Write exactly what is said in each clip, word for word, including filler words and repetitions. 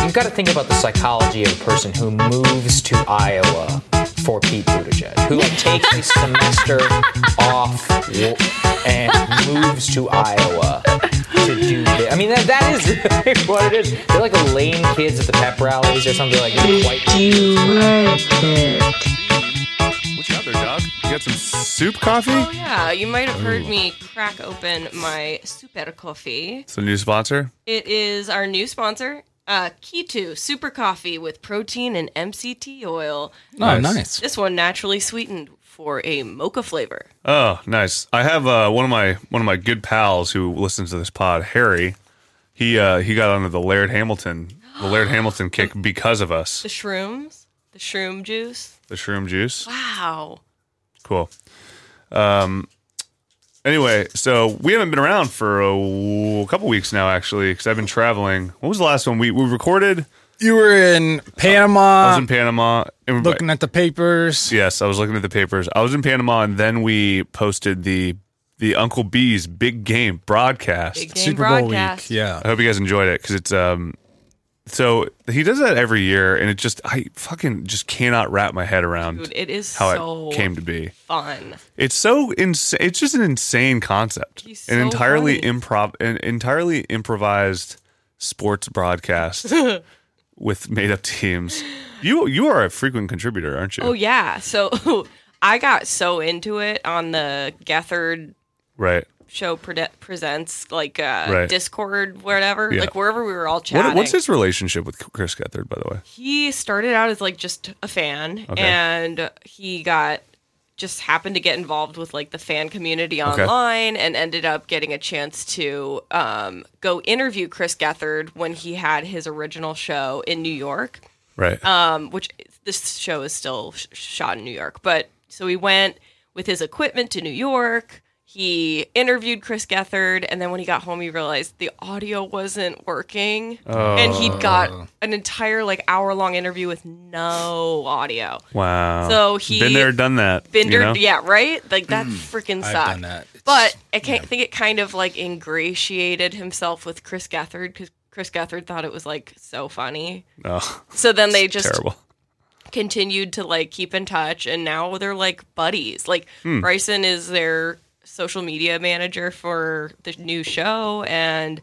you've got to think about the psychology of a person who moves to Iowa for Pete Buttigieg, who like takes a semester off and moves to Iowa to do this. I mean, that, that is really what it is. They're like the lame kids at the pep rallies or something like that. White You like it. What you got there, dog? You got some soup coffee? Oh, yeah. You might have heard me crack open my Super Coffee. It's a new sponsor? It is our new sponsor, uh, Keto Super Coffee with protein and M C T oil. Oh, nice. This one naturally sweetened for a mocha flavor. Oh, nice. I have uh, one of my one of my good pals who listens to this pod, Harry. He uh, he got onto the Laird Hamilton the Laird Hamilton kick because of us. The shrooms, the shroom juice. The shroom juice. Wow. Cool. Um. Anyway, so we haven't been around for a, a couple weeks now, actually, because I've been traveling. What was the last one we we recorded? You were in Panama. I was in Panama. And looking at the papers. Yes, I was looking at the papers. I was in Panama, and then we posted the the Uncle B's Big Game broadcast. Big game Super Bowl broadcast. week. Yeah. I hope you guys enjoyed it because it's um. So he does that every year, and it just I fucking just cannot wrap my head around Dude, it is how so it came to be. fun. It's so insane. It's just an insane concept. He's an so entirely funny. improv, an entirely improvised sports broadcast with made up teams. You you are a frequent contributor, aren't you? Oh, yeah. So I got so into it on the Gethard Right. show pre- presents, like uh, Right. Discord, whatever, Yeah. like wherever we were all chatting. What, what's his relationship with Chris Gethard, by the way? He started out as like just a fan, Okay. and he got just happened to get involved with like the fan community Okay. online, and ended up getting a chance to um, go interview Chris Gethard when he had his original show in New York. Right. Um, which this show is still sh- shot in New York, but so he went with his equipment to New York. He interviewed Chris Gethard, and then when he got home, he realized the audio wasn't working, and he'd got an entire like hour long interview with no audio. Wow. So he been there, done that. Been you there, know? yeah, right. Like that freaking I've sucked. done that. It's- But I can't think it kind of like ingratiated himself with Chris Gethard because Chris Gethard thought it was like so funny. Oh, So then they just terrible. continued to like keep in touch, and now they're like buddies. Like Hmm. Bryson is their social media manager for the new show, and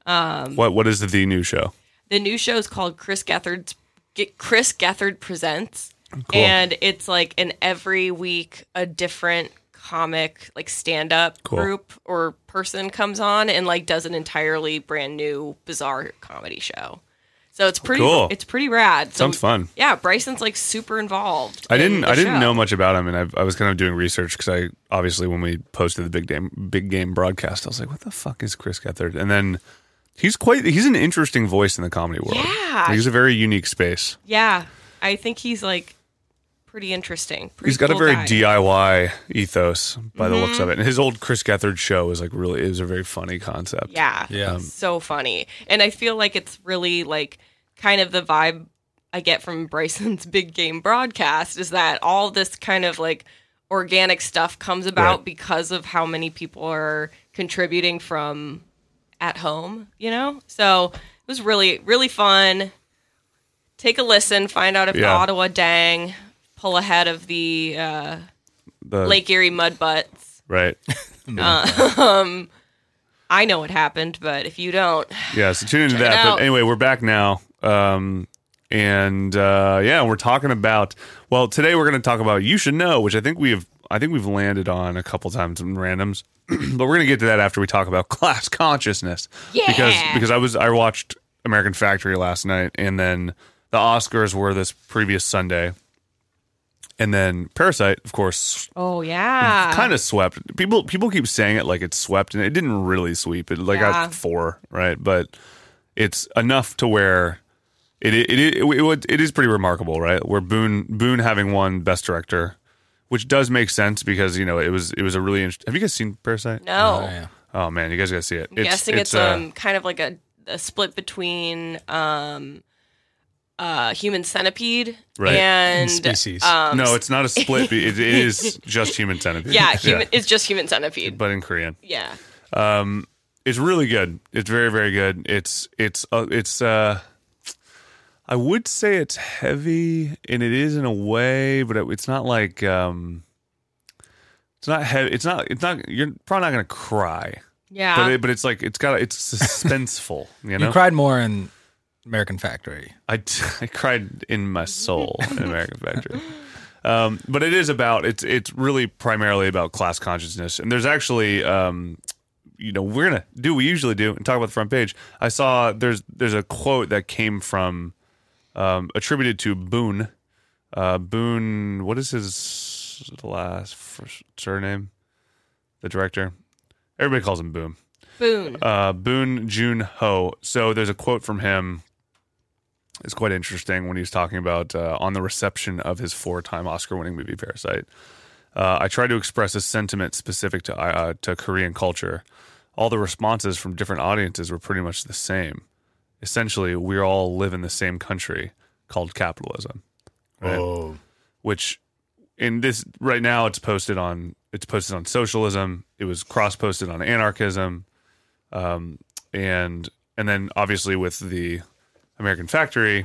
What What is the new show? the new show is called Chris Gethard's Get Chris Gethard Presents, Cool. and it's like an every week a different comic like stand up Cool. group or person comes on and like does an entirely brand new bizarre comedy show. So it's pretty Cool. it's pretty rad. So, Sounds fun. Yeah, Bryson's like super involved. I in didn't. the I didn't show. know much about him, and I, I was kind of doing research because I obviously when we posted the big game, big game broadcast, I was like, "What the fuck is Chris Gethard?" And then he's quite. He's an interesting voice in the comedy world. Yeah. He's a very unique space. Yeah, I think he's like pretty interesting. Pretty He's got cool a very guy. D I Y ethos by the looks Mm-hmm. of it. And his old Chris Gethard show is like really. It was a very funny concept. Yeah, Yeah. so funny, and I feel like it's really like kind of the vibe I get from Bryson's big game broadcast is that all this kind of like organic stuff comes about Right. because of how many people are contributing from at home, you know? So it was really, really fun. Take a listen, find out if the Yeah. Ottawa Dang pull ahead of the uh, The, Lake Erie Mudbutts. Right. I know what happened, but if you don't, Yeah, so tune into Check it that. out. But anyway, we're back now. Um, and uh, yeah, we're talking about. Well, today we're going to talk about You Should Know, which I think we have. I think we've landed on a couple times in randoms, but we're going to get to that after we talk about class consciousness. Yeah. Because because I was I watched American Factory last night, and then the Oscars were this previous Sunday, and then Parasite, of course, oh yeah, kind of swept. People people keep saying it like it's swept, and it didn't really sweep. It like Yeah. got four, right? But it's enough to where it it it, it, it, it is pretty remarkable, right? Where Boone Boone having won Best Director, which does make sense because you know it was it was a really interesting. Have you guys seen Parasite? no. Oh, yeah. Oh man, you guys got to see it. I'm guessing it's, uh, um kind of like a, a split between um uh Human Centipede Right. and Species. Um, no, it's not a split. it, it is just Human Centipede. yeah, human. It's just Human Centipede. but in Korean. Yeah, It's really good. It's very, very good. It's it's uh, it's uh, I would say it's heavy, and it is in a way, but it, it's not like um, it's not heavy. It's not. It's not. You're probably not gonna cry. Yeah. But it, but it's like it's got it's suspenseful. You know. You cried more in American Factory. I, I cried in my soul in American Factory. Um, but it is about it's it's really primarily about class consciousness, and there's actually um, you know we're gonna do what we usually do and talk about the front page. I saw there's there's a quote that came from um, attributed to Boone. Uh, Boone, what is his last first surname? The director. Everybody calls him Boone. Boone. Uh, Boone Joon Ho. So there's a quote from him. It's quite interesting when he's talking about uh, on the reception of his four-time Oscar-winning movie Parasite. Uh, I tried to express a sentiment specific to uh, to Korean culture. All the responses from different audiences were pretty much the same. Essentially, we all live in the same country called capitalism. Right? Oh. Which in this right now it's posted on it's posted on socialism. It was cross-posted on anarchism, um, and and then obviously with the American Factory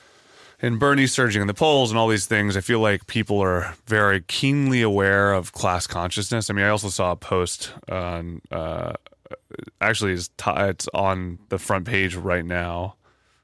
and Bernie surging in the polls and all these things, I feel like people are very keenly aware of class consciousness. I mean, I also saw a post on, uh, actually it's, t- it's on the front page right now.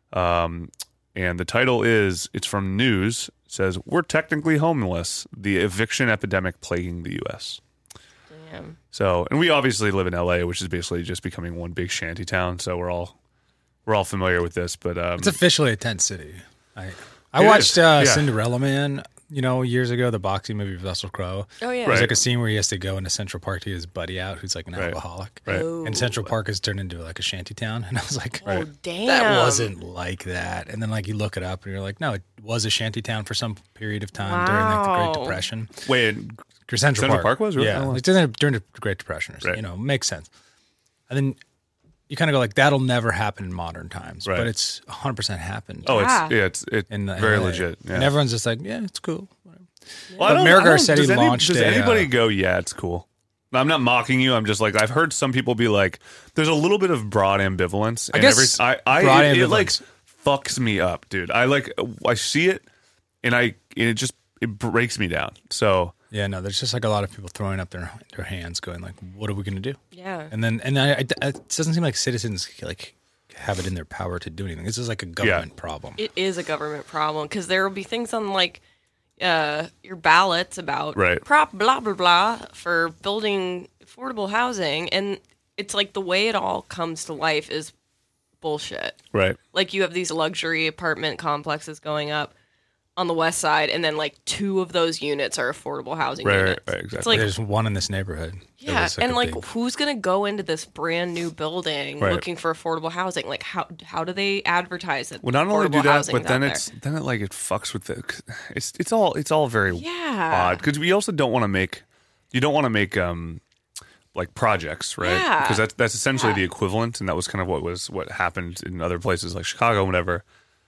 Um, and the title is, it's from News, it says, "We're technically homeless, the eviction epidemic plaguing the U S" Damn. So, and we obviously live in L A, which is basically just becoming one big shanty town. So we're all we're all familiar with this. But um, It's officially a tent city. I I It watched is, uh, yeah. Cinderella Man, you know, years ago, the boxing movie with Russell Crowe. Oh, yeah. There's Right. like a scene where he has to go into Central Park to get his buddy out, who's like an Right. alcoholic. Right. Oh. And Central Park is turned into like a shanty town. And I was like, Oh, damn. that wasn't like that. And then like you look it up and you're like, no, it was a shanty town for some period of time during like the Wow. Great Depression. wait, Or Central, Central Park was? Really? Yeah, Oh, wow. like during, during the Great Depression, or something, Right. you know, makes sense. And then you kind of go like, that'll never happen in modern times, Right. but it's one hundred percent happened. oh, Yeah. it's yeah, it's it, in the very L A. legit. Yeah. And everyone's just like, yeah, it's cool. Whatever. Well, I But don't- Mayor I don't- Garcetti does any- launched Does a, anybody uh, go, yeah, it's cool? I'm not mocking you. I'm just like, I've heard some people be like, there's a little bit of broad ambivalence. I and guess every, I, I, broad it, it like ambivalence. fucks me up, dude. I like, I see it and I, and it just, it breaks me down. So, Yeah, no, there's just like a lot of people throwing up their their hands, going like, "What are we going to do?" Yeah. And then, and I, I, it doesn't seem like citizens like have it in their power to do anything. This is like a government problem. It is a government problem because there will be things on like uh, your ballots about Right. prop blah blah blah for building affordable housing, and it's like the way it all comes to life is bullshit. right. Like you have these luxury apartment complexes going up on the west side, and then like two of those units are affordable housing Right, right, units. right, It's exactly. like There's one in this neighborhood. that yeah, was, and a like big- who's gonna go into this brand new building Right. looking for affordable housing? Like how how do they advertise it? Well, not only do affordable that, housing's but then out it's then it like it fucks with the. It's it's all it's all very Yeah. odd because we also don't want to make you don't want to make um like projects, right? Yeah. Because that's that's essentially Yeah. the equivalent, and that was kind of what was what happened in other places like Chicago, and whatever.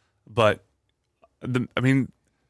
But the I mean,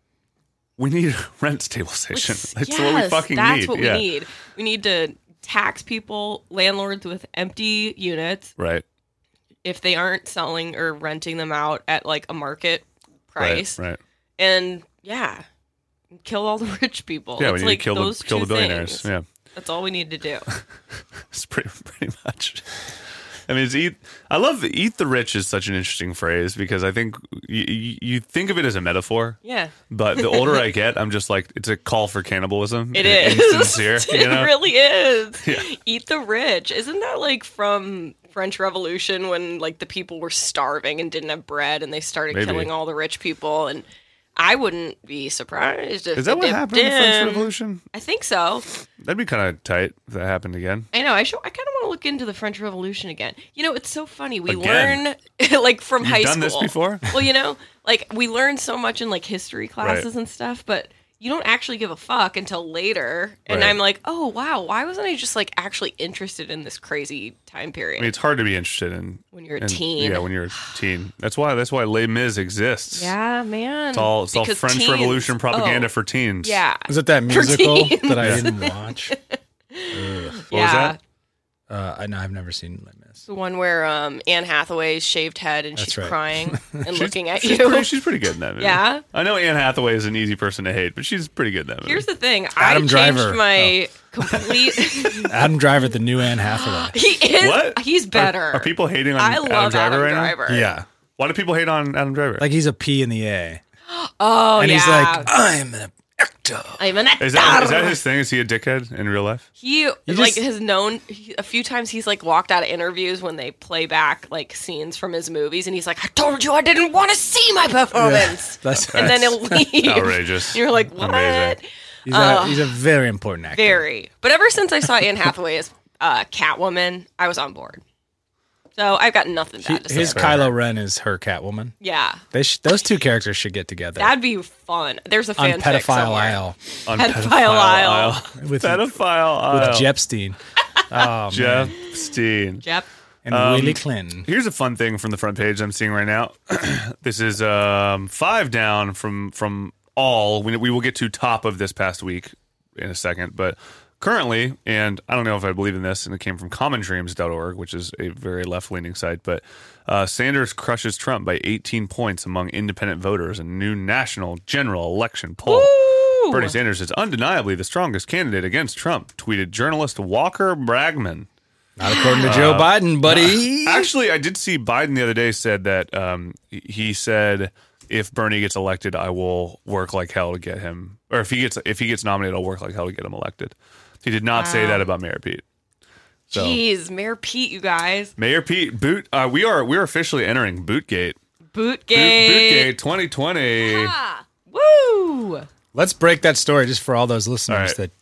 we need a rent stabilization. Which- That's yes, what we fucking that's need. what yeah. we need. We need to tax people, landlords with empty units, Right. if they aren't selling or renting them out at like a market price. Right. Right. And yeah, kill all the rich people. Yeah, it's we need like to kill those the kill two the billionaires. things. Yeah. That's all we need to do. It's pretty pretty much. I mean, it's eat. I love "eat the rich" is such an interesting phrase because I think you, you, you think of it as a metaphor, Yeah. but the older I get, I'm just like it's a call for cannibalism. It and is. insincere. You know? It really is. Yeah. Eat the rich. Isn't that like from French Revolution when like the people were starving and didn't have bread and they started Maybe. killing all the rich people? And I wouldn't be surprised if Is that it what dipped happened in the French in. Revolution? I think so. That'd be kind of tight if that happened again. I know. I show. I kind of want to look into the French Revolution again. You know, it's so funny. We Again? learn like from You've high done school. this before? Well, you know, like we learn so much in like history classes and stuff, but you don't actually give a fuck until later. And Right. I'm like, oh wow, why wasn't I just like actually interested in this crazy time period? I mean, it's hard to be interested in When you're a in- teen. Yeah, when you're a teen. That's why. That's why Les Mis exists. yeah, man. It's all it's all Because French teens- Revolution propaganda oh, for teens. Yeah. Was it that musical teens. that I didn't watch? What yeah. was that? Uh, I know I've never seen Les Mis. The one where um, Anne Hathaway's shaved head and That's she's right. crying and She's- looking at she's you. Pretty, she's pretty good in that movie. Yeah? I know Anne Hathaway is an easy person to hate, but she's pretty good in that movie. Here's the thing. Adam I Driver. changed my complete. Adam Driver, the new Anne Hathaway. he is. What? He's better. Are, are people hating on I Adam love Driver Adam right Driver. now? Yeah, Why do people hate on Adam Driver? like he's a P in the A, Oh and yeah. he's like, I'm an actor. I'm an actor. is that is that his thing? Is he a dickhead in real life? He like just- has known he, a few times. He's like walked out of interviews when they play back like scenes from his movies, and he's like, "I told you I didn't want to see my performance," That's and then he'll leave. Outrageous. You're like, "What?" Amazing. he's, a, he's a very important actor. Very. But ever since I saw Anne Hathaway as uh, Catwoman, I was on board. So I've got nothing He- bad to say. his about Kylo her. Ren is her Catwoman. Yeah, They sh- those two characters should get together that'd be fun. There's a on fanfic Pedophile somewhere. Isle On Pedophile Isle. with Pedophile Isle. with Jepstein. Oh Jeff man, Steen. Yep. and Um, Willie Clinton. Here's a fun thing from the front page I'm seeing right now. This is um, five down from from all. We, we will get to top of this past week in a second, but currently, and I don't know if I believe in this, and it came from common dreams dot org, which is a very left-leaning site, but uh, Sanders crushes Trump by eighteen points among independent voters in a new national general election poll. Woo! Bernie Sanders is undeniably the strongest candidate against Trump, tweeted journalist Walker Bragman. Not according to Joe Biden, buddy. Actually, I did see Biden the other day said that um, he said if Bernie gets elected, I will work like hell to get him, or if he gets if he gets nominated, I'll work like hell to get him elected. He did not say that about Mayor Pete. So Jeez, Mayor Pete, you guys. Mayor Pete, boot. Uh, we are we are officially entering Bootgate. Boot, Bootgate. Bootgate twenty twenty. Ah, woo! Let's break that story just for all those listeners All right. that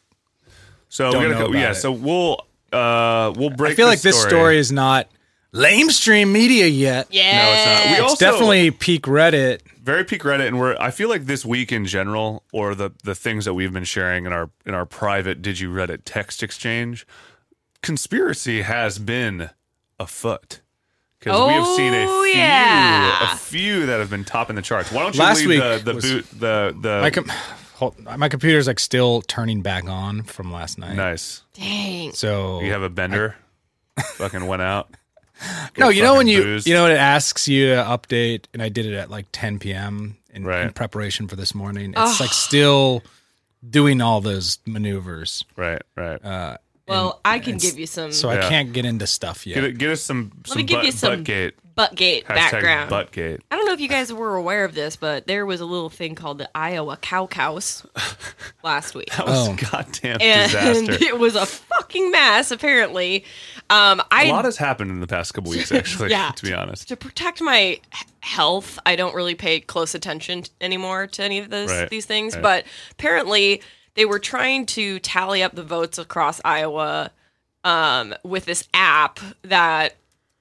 So Don't we gotta know go. about Yeah. it. So we'll uh we'll break. I feel like this story is not lamestream media yet. Yeah. No, it's not. We It's also definitely peak Reddit. very peak Reddit, and we're. I feel like this week in general, or the the things that we've been sharing in our in our private Did You Reddit text exchange, conspiracy has been afoot. Because we have seen a Oh, few, yeah. a few that have been topping the charts. Why don't you Last leave week the the was- boot the the My com- hold, my computer's like still turning back on from last night. nice? Dang. So You have a bender, fucking went out. no, you know when fucking you boozed. you know it asks you to update, and I did it at like ten p.m. in, Right. in preparation for this morning. It's like still doing all those maneuvers. Right, right. Uh, Well, I can it's- give you some so Yeah. I can't get into stuff yet. get, it, get us some Let some me give butt, you some buttgate. Buttgate Hashtag background. buttgate. I don't know if you guys were aware of this, but there was a little thing called the Iowa Cow Cows last week. That was Oh. a goddamn And disaster. it was a fucking mess, apparently. Um, I A lot has happened in the past couple weeks, actually, Yeah. to be honest. to protect my h- health, I don't really pay close attention t- anymore to any of this, Right, these things. right. But apparently, they were trying to tally up the votes across Iowa um, with this app that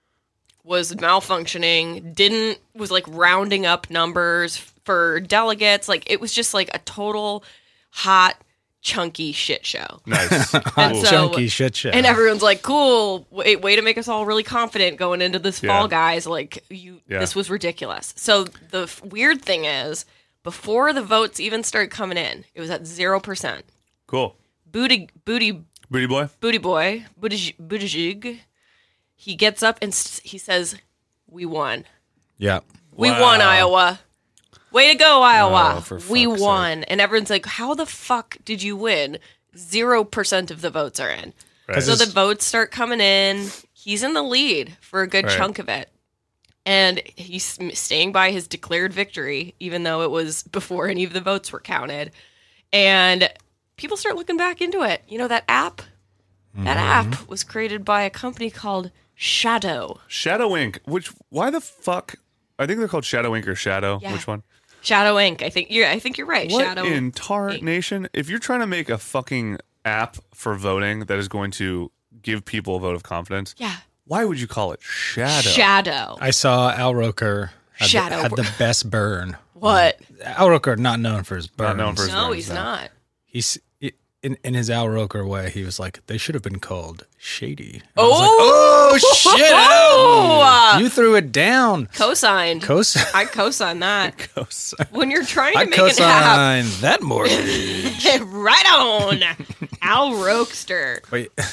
was malfunctioning. Didn't was like rounding up numbers for delegates. Like it was just like a total hot, chunky shit show. Nice. And Cool. so- Chunky shit show. And everyone's like, "Cool, wait, way to make us all really confident going into this Yeah. fall, guys! Like, you, Yeah. this was ridiculous." So the f- weird thing is, before the votes even started coming in, it was at zero percent. Cool. Booty, booty, Booty boy? booty boy, Buttig- Buttigieg. He gets up and s- he says, "We won. yeah. We Wow. won, Iowa. Way to go, Iowa. Oh, for we fuck's won." And everyone's like, "How the fuck did you win?" Zero percent of the votes are in. Right. So the votes start coming in. He's in the lead for a good Right. chunk of it. And he's m- staying by his declared victory, even though it was before any of the votes were counted. And people start looking back into it. You know, that app? That Mm-hmm. app was created by a company called Shadow. Shadow Ink. Which, why the fuck? I think they're called Shadow Ink or Shadow. Yeah. Which one? Shadow Incorporated. I think you're I think you're right. What Shadow in tar Inc. nation? If you're trying to make a fucking app for voting that is going to give people a vote of confidence, Yeah. why would you call it Shadow? Shadow. I saw Al Roker had, the, Shadow had the best burn. What? Al Roker not known for his burns. Not known for his No, burns, he's no. not. He's in in his Al Roker way. He was like, they should have been called Shady. And I Oh, was like, oh shit! Al! Oh, uh, You threw it down. co-signed. Cos- I co-sign that. Ghosts. When you're trying to I make an app, co-signed that mortgage. right on. Al Rokester. Wait,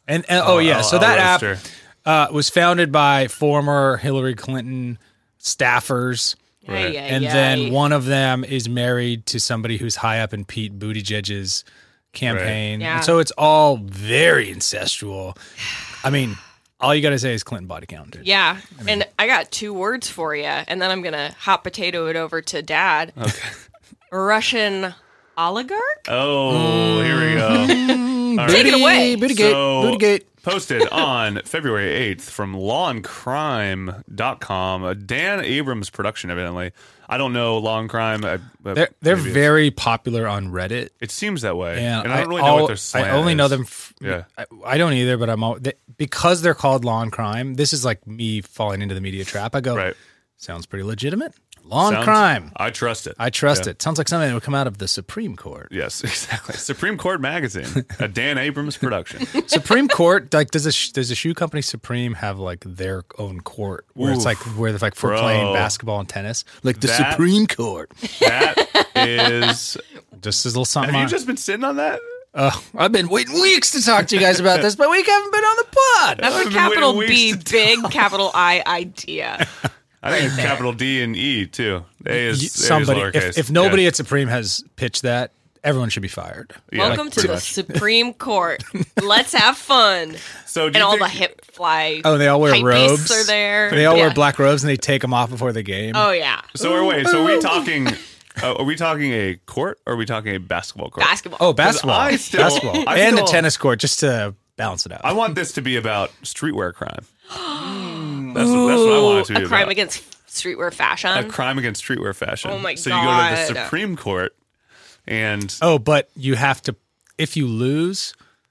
And, and oh yeah, I'll- so I'll that app register. uh, was founded by former Hillary Clinton staffers, Right. Yeah, and yeah, then yeah. one of them is married to somebody who's high up in Pete Buttigieg's campaign. Right. Yeah. And so it's all very incestual. I mean, all you got to say is Clinton body count, dude. Yeah, and I got two words for you, and then I'm gonna hot potato it over to Dad. Okay. Russian oligarch. Oh, here we go. All right. Take it away. Bootygate. So, Bootygate. posted on February eighth from law and crime dot com, a Dan Abrams production, evidently. I don't know Law and Crime. I, I- They're they're maybe it's- very popular on Reddit. It seems that way. Yeah, and I don't really know all- what their slant I only is. know them. F- Yeah. I, I don't either, but I'm all, they, because they're called Law and Crime. This is like me falling into the media trap. I go, Right. sounds pretty legitimate. Law and Sounds- Crime. I trust it. I trust Yeah. it. Sounds like something that would come out of the Supreme Court. Yes, exactly. Supreme Court Magazine, a Dan Abrams production. Supreme Court, like, does a sh- does a shoe company Supreme have like their own court where it's Oof. like where they're like for Bro. playing basketball and tennis, like the That- Supreme Court. That is. Just as a little something. Have you on- just been sitting on that? Uh, I've been waiting weeks to talk to you guys about this, but we haven't been on the pod. That's I've a been capital waiting B, weeks to big capital I idea. I think it's capital D and E too. A is, A is Somebody, lowercase. if, if nobody Yeah. at Supreme has pitched that, everyone should be fired. Yeah, Welcome to pretty the much. Supreme Court. Let's have fun. So do And you all think, the hip fly. Oh, they all wear hype robes. beasts are there. They all Yeah. wear black robes and they take them off before the game. Oh yeah, So are, wait, so are we talking? Uh, are we talking a court or are we talking a basketball court? basketball. Oh, basketball, I still- basketball, I and still- a tennis court just to balance it out. I want this to be about streetwear crime. that's, that's what I want it to be a crime about. against streetwear fashion. A crime against streetwear fashion. Oh my so you go to the God. Supreme Court and oh, but you have to. If you lose,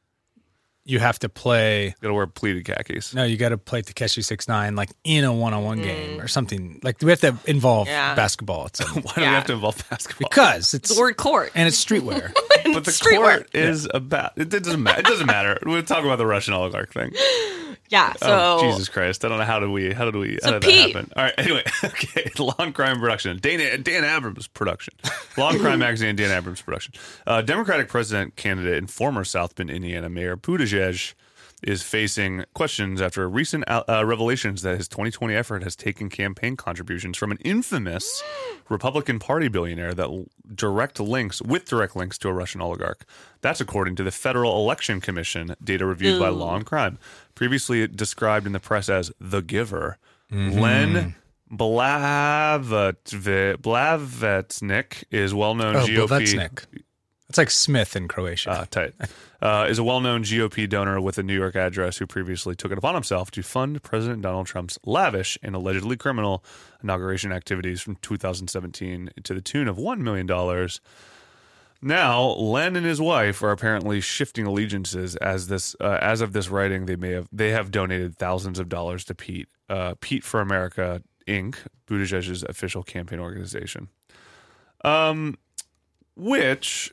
you have to play. got to wear pleated khakis. No, you got to play Takeshi six nine like in a one on one game or something. Like we have to involve Mm. Yeah. basketball. At some, Why do we Yeah. have to involve basketball? because it's the word court. and it's streetwear. but the streetwear. court is about. It, it doesn't matter. It doesn't matter. We'll talk about the Russian oligarch thing. Yeah. So Oh, Jesus Christ! I don't know how did we how did we how So did Pete- that happen? All right. Anyway, okay. Law and Crime production. Dan Dan Abrams production. Law and Crime magazine. Dan Abrams production. Uh, Democratic president candidate and former South Bend, Indiana mayor Buttigieg is facing questions after recent uh, revelations that his twenty twenty effort has taken campaign contributions from an infamous Republican Party billionaire that l- direct links with direct links to a Russian oligarch. That's according to the Federal Election Commission, data reviewed by Ooh. Law and Crime. Previously described in the press as the giver, Mm-hmm. Len Blavatnik Blavatnik is well-known Oh, G O P. Blavetsnik. It's like Smith in Croatia. Uh, tight. Uh, is a well-known G O P donor with a New York address who previously took it upon himself to fund President Donald Trump's lavish and allegedly criminal inauguration activities from two thousand seventeen to the tune of one million dollars. Now, Len and his wife are apparently shifting allegiances as this uh, as of this writing. They may have they have donated thousands of dollars to Pete uh, Pete for America Incorporated, Buttigieg's official campaign organization. Um, which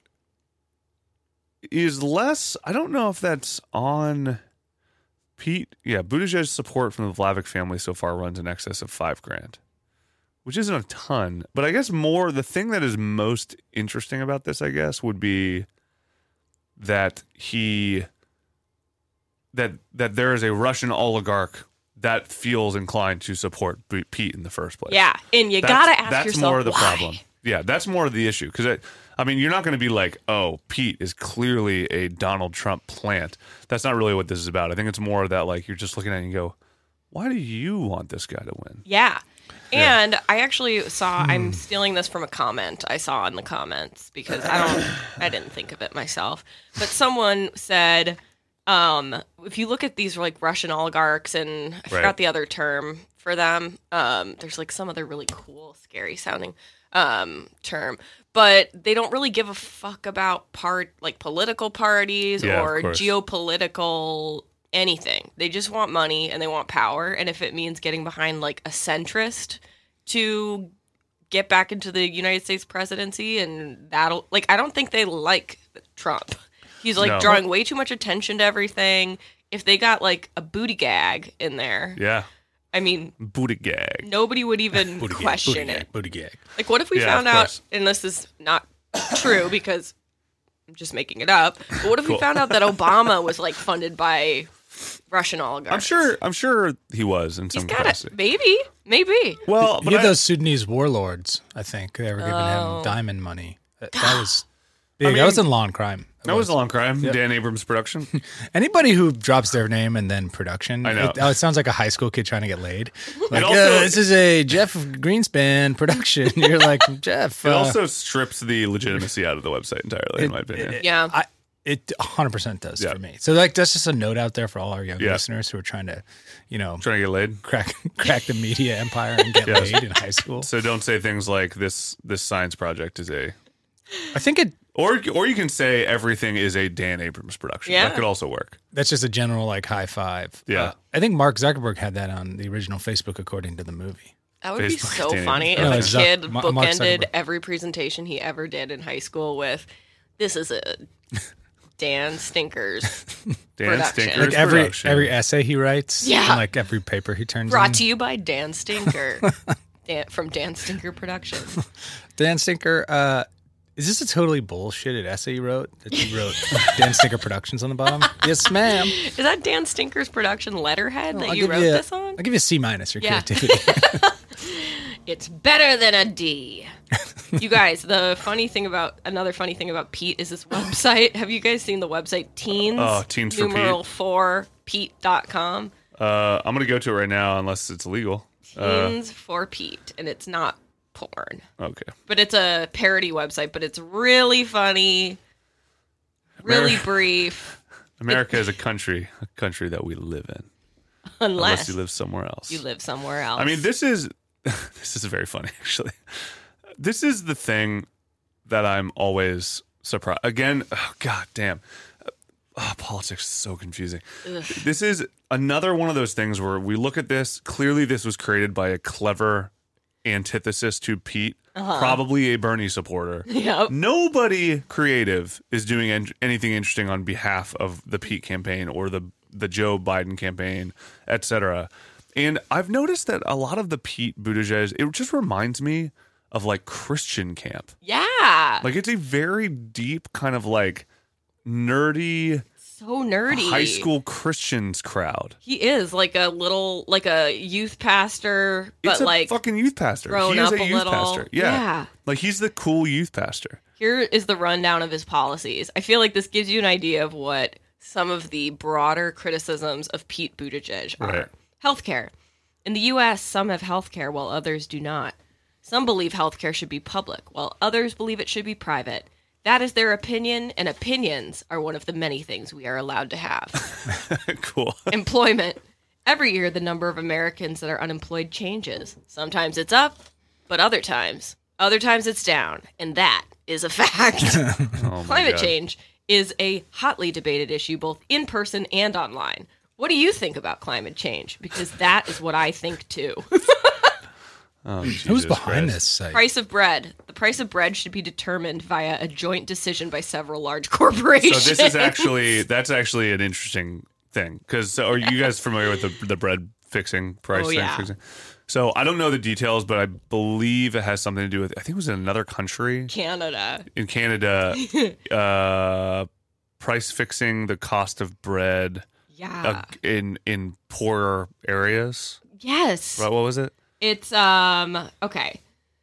is less. I don't know if that's on Pete. Yeah, Buttigieg's support from the Vlavic family so far runs in excess of five grand, which isn't a ton. But I guess more the thing that is most interesting about this, I guess, would be that he that that there is a Russian oligarch that feels inclined to support B- Pete in the first place. yeah, and you That's- gotta ask that's yourself more of the why. problem. Yeah, that's more of the issue because I, I mean, you're not going to be like, oh, Pete is clearly a Donald Trump plant. That's not really what this is about. I think it's more of that like you're just looking at it and you go, why do you want this guy to win? Yeah. And I actually saw, I'm stealing this from a comment I saw in the comments because I don't, I didn't think of it myself. But someone said, um, if you look at these like Russian oligarchs and I Right. forgot the other term for them, um, there's like some other really cool, scary sounding um, term, but they don't really give a fuck about part like political parties Yeah, of or course. geopolitical anything. They just want money and they want power. And if it means getting behind like a centrist to get back into the United States presidency, and that'll like, I don't think they like Trump. He's like No. drawing way too much attention to everything. If they got like a booty gag in there, Yeah, I mean, booty gag. nobody would even Booty gag, question booty it. gag, booty gag. Like, what if we Yeah, found of out, course. and this is not true because I'm just making it up. But what if we found out that Obama was like funded by Russian oligarchs? I'm sure. I'm sure he was in He's some got capacity. it. Maybe. Maybe. Well, He but had I- those Sudanese warlords, I think. They were giving Oh. him diamond money. That, that was big. mean, that was a law and crime. It that was a long crime. Dan Abrams production. Anybody who drops their name and then production, I know. It, oh, it sounds like a high school kid trying to get laid. Like, also- "Yeah, this is a Jeff Greenspan production. You're like, Jeff. It uh, also strips the legitimacy out of the website entirely, in my opinion. Yeah. I, it one hundred percent does Yeah. for me. So like that's just a note out there for all our young Yeah. listeners who are trying to, you know, Trying to get laid. crack crack the media empire and get Yes. laid in high school. So don't say things like this. This science project is a, I think it or or you can say everything is a Dan Abrams production. Yeah. That could also work. that's just a general like high five. Yeah. Uh, I think Mark Zuckerberg had that on the original Facebook according to the movie. That would be Facebook so dating. funny No, if it's a Zuck- kid Ma- Mark bookended Zuckerberg. every presentation he ever did in high school with, "This is a Dan Stinkers Dan Production. Stinker's Like every production. every essay he writes, Yeah. and like every paper he turns brought in. to you by Dan Stinker." Dan, from Dan Stinker Production. Dan Stinker, uh, is this a totally bullshitted essay you wrote that you wrote Dan Stinker Productions on the bottom? Yes, ma'am. Is that Dan Stinker's production letterhead that I'll you give wrote you a- this on? I'll give you a C minus for Yeah. creativity. It's better than a D. You guys, the funny thing about another funny thing about Pete is this website. Have you guys seen the website teens? Oh, Teens for numeral Pete. four Pete dot com? Uh, I'm gonna go to it right now unless it's illegal. Uh, Teens for Pete, and it's not porn, okay. but it's a parody website. But it's really funny, really Ameri- brief, America is a country, a country that we live in, unless unless you live somewhere else. you live somewhere else. I mean, this is this is very funny actually. This is the thing that I'm always surprised. Again, oh, god damn. Oh, politics is so confusing. This is another one of those things where we look at this. Clearly, this was created by a clever antithesis to Pete, probably a Bernie supporter. Yep. Nobody creative is doing en- anything interesting on behalf of the Pete campaign or the the Joe Biden campaign, et cetera. And I've noticed that a lot of the Pete Buttigieg, it just reminds me of like Christian camp. yeah, Like it's a very deep kind of like nerdy so nerdy. high school Christians crowd. He is like a little, like a youth pastor, but It's a like fucking youth pastor. grown He is up a a youth little. pastor. Yeah. Yeah. Like he's the cool youth pastor. Here is the rundown of his policies. I feel like this gives you an idea of what some of the broader criticisms of Pete Buttigieg are. Right. Healthcare. In the U S, some have healthcare while others do not. Some believe healthcare should be public, while others believe it should be private. That is their opinion, and opinions are one of the many things we are allowed to have. Cool. Employment. Every year, the number of Americans that are unemployed changes. Sometimes it's up, but other times, other times it's down, and that is a fact. Oh my Climate God. change is a hotly debated issue both in person and online. What do you think about climate change? Because that is what I think too. Oh, Who's Jesus behind Christ. this site? Price of bread. The price of bread should be determined via a joint decision by several large corporations. So this is actually that's actually an interesting thing because so are you guys familiar with the the bread fixing price Oh, thing yeah. fixing? So I don't know the details, but I believe it has something to do with I think it was in another country Canada. in Canada, uh, price fixing the cost of bread Yeah. uh, in in poorer areas. yes. Right? What was it? It's um okay.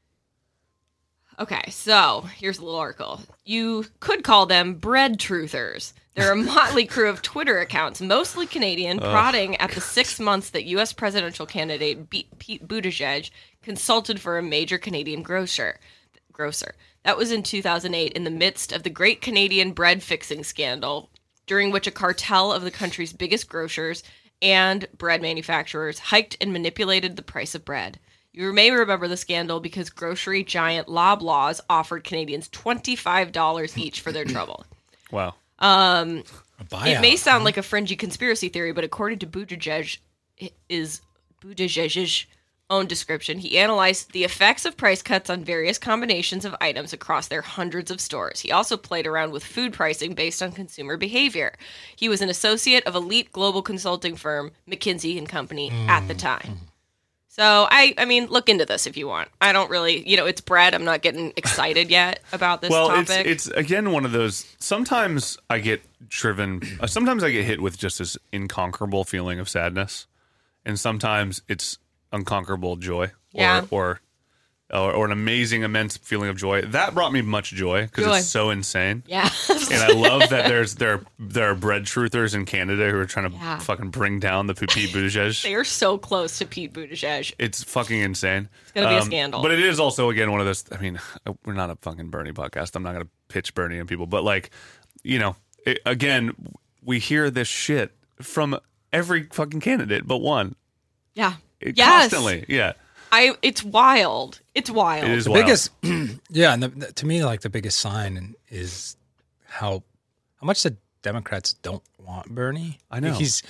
Okay, so here's a little article. You could call them bread truthers. They're a motley crew of Twitter accounts, mostly Canadian, prodding at the six months that U S presidential candidate B- Pete Buttigieg consulted for a major Canadian grocer. Grocer. That was in two thousand eight, in the midst of the Great Canadian Bread Fixing Scandal, during which a cartel of the country's biggest grocers and bread manufacturers hiked and manipulated the price of bread. You may remember the scandal because grocery giant Loblaws offered Canadians twenty-five dollars each for their trouble. Wow. A buyout. It may sound like a fringy conspiracy theory, but according to Buttigieg, is Buttigieg's own description, he analyzed the effects of price cuts on various combinations of items across their hundreds of stores. He also played around with food pricing based on consumer behavior. He was an associate of elite global consulting firm McKinsey and Company at the time. So I, I mean, look into this if you want. I don't really, you know, it's bread. I'm not getting excited yet about this well, topic. it's, it's again one of those. Sometimes I get driven. Uh, sometimes I get hit with just this inconquerable feeling of sadness, and sometimes it's unconquerable joy, or Yeah. or, or or an amazing, immense feeling of joy. That brought me much joy because Joy. it's so insane. yeah. And I love that there's there there are bread truthers in Canada who are trying to Yeah. fucking bring down the Pete Buttigieg. They are so close to Pete Buttigieg. It's fucking insane. It's gonna be a scandal. But it is also, again, one of those. I mean, we're not a fucking Bernie podcast. I'm not going to pitch Bernie and people. But, like, you know, it, again, we hear this shit from every fucking candidate but one. Yeah. It, Yes. Constantly. Yeah. I. It's wild. It's wild. It is The wild. biggest, yeah, and the, the- to me, like the biggest sign is how how much the Democrats don't want Bernie. I know. He's,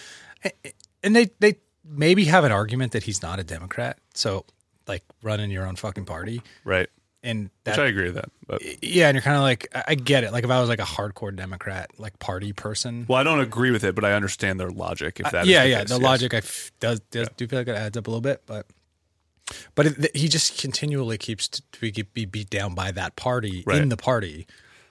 and they they maybe have an argument that he's not a Democrat. So like running your own fucking party, Right. and that, Which I agree with that. But, yeah, and you're kind of like, I I get it. Like if I was like a hardcore Democrat, like party person. well, I don't agree with it, but I understand their logic. If that is yeah, the yeah, case, the yes. logic I f- does, does do feel like it adds up a little bit, but but it, th- he just continually keeps to be, be beat down by that party Right. in the party,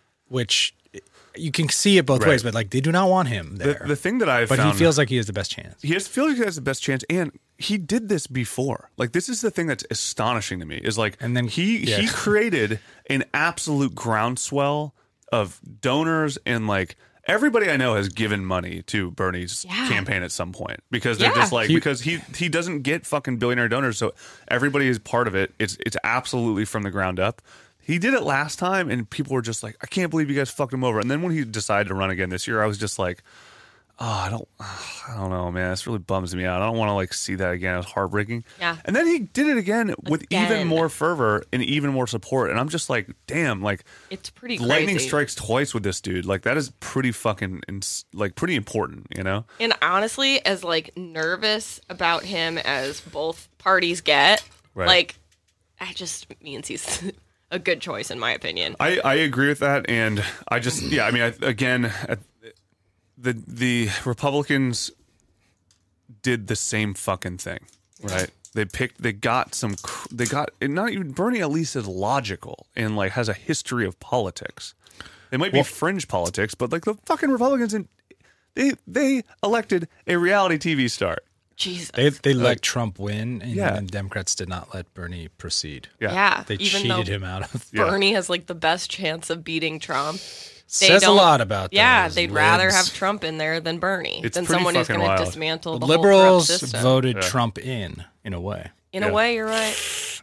which you can see it both Right. ways. But like they do not want him The, there. the thing that I've but found, he feels like he has the best chance. he has feels like he has the best chance, and he did this before. Like, this is the thing that's astonishing to me is like, And then- he yeah. he created an absolute groundswell of donors, and like everybody I know has given money to Bernie's Yeah. campaign at some point because they're Yeah. just like He- because he he doesn't get fucking billionaire donors, so everybody is part of it. It's it's absolutely from the ground up. He did it last time, and people were just like, I can't believe you guys fucked him over. And then when he decided to run again this year, I was just like, oh, I don't, I don't know, man. This really bums me out. I don't want to like see that again. It was heartbreaking. Yeah. And then he did it again with even Again. more fervor and even more support. And I'm just like, damn, like It's pretty crazy. lightning strikes twice with this dude. Like that is pretty fucking, ins- like pretty important, you know? And honestly, as like nervous about him as both parties get, Right. like, that just means he's a good choice in my opinion. I, I agree with that, and I just yeah I mean I, again at, the the Republicans did the same fucking thing, right? They picked they got some cr- they got and not even Bernie at least is logical and like has a history of politics. They might be fringe politics, but like the fucking Republicans and they they elected a reality T V star. Jesus. They they let Trump win, and, Yeah. and Democrats did not let Bernie proceed. Yeah. yeah. They even cheated though him out of. Yeah. Bernie has like the best chance of beating Trump. They Says a don't- lot about Yeah, those they'd rather libs. have Trump in there than Bernie. It's than pretty someone who's fucking going to wild. dismantle The the liberals whole corrupt system. voted Yeah. Trump in, in a way. In Yeah. a way, you're right.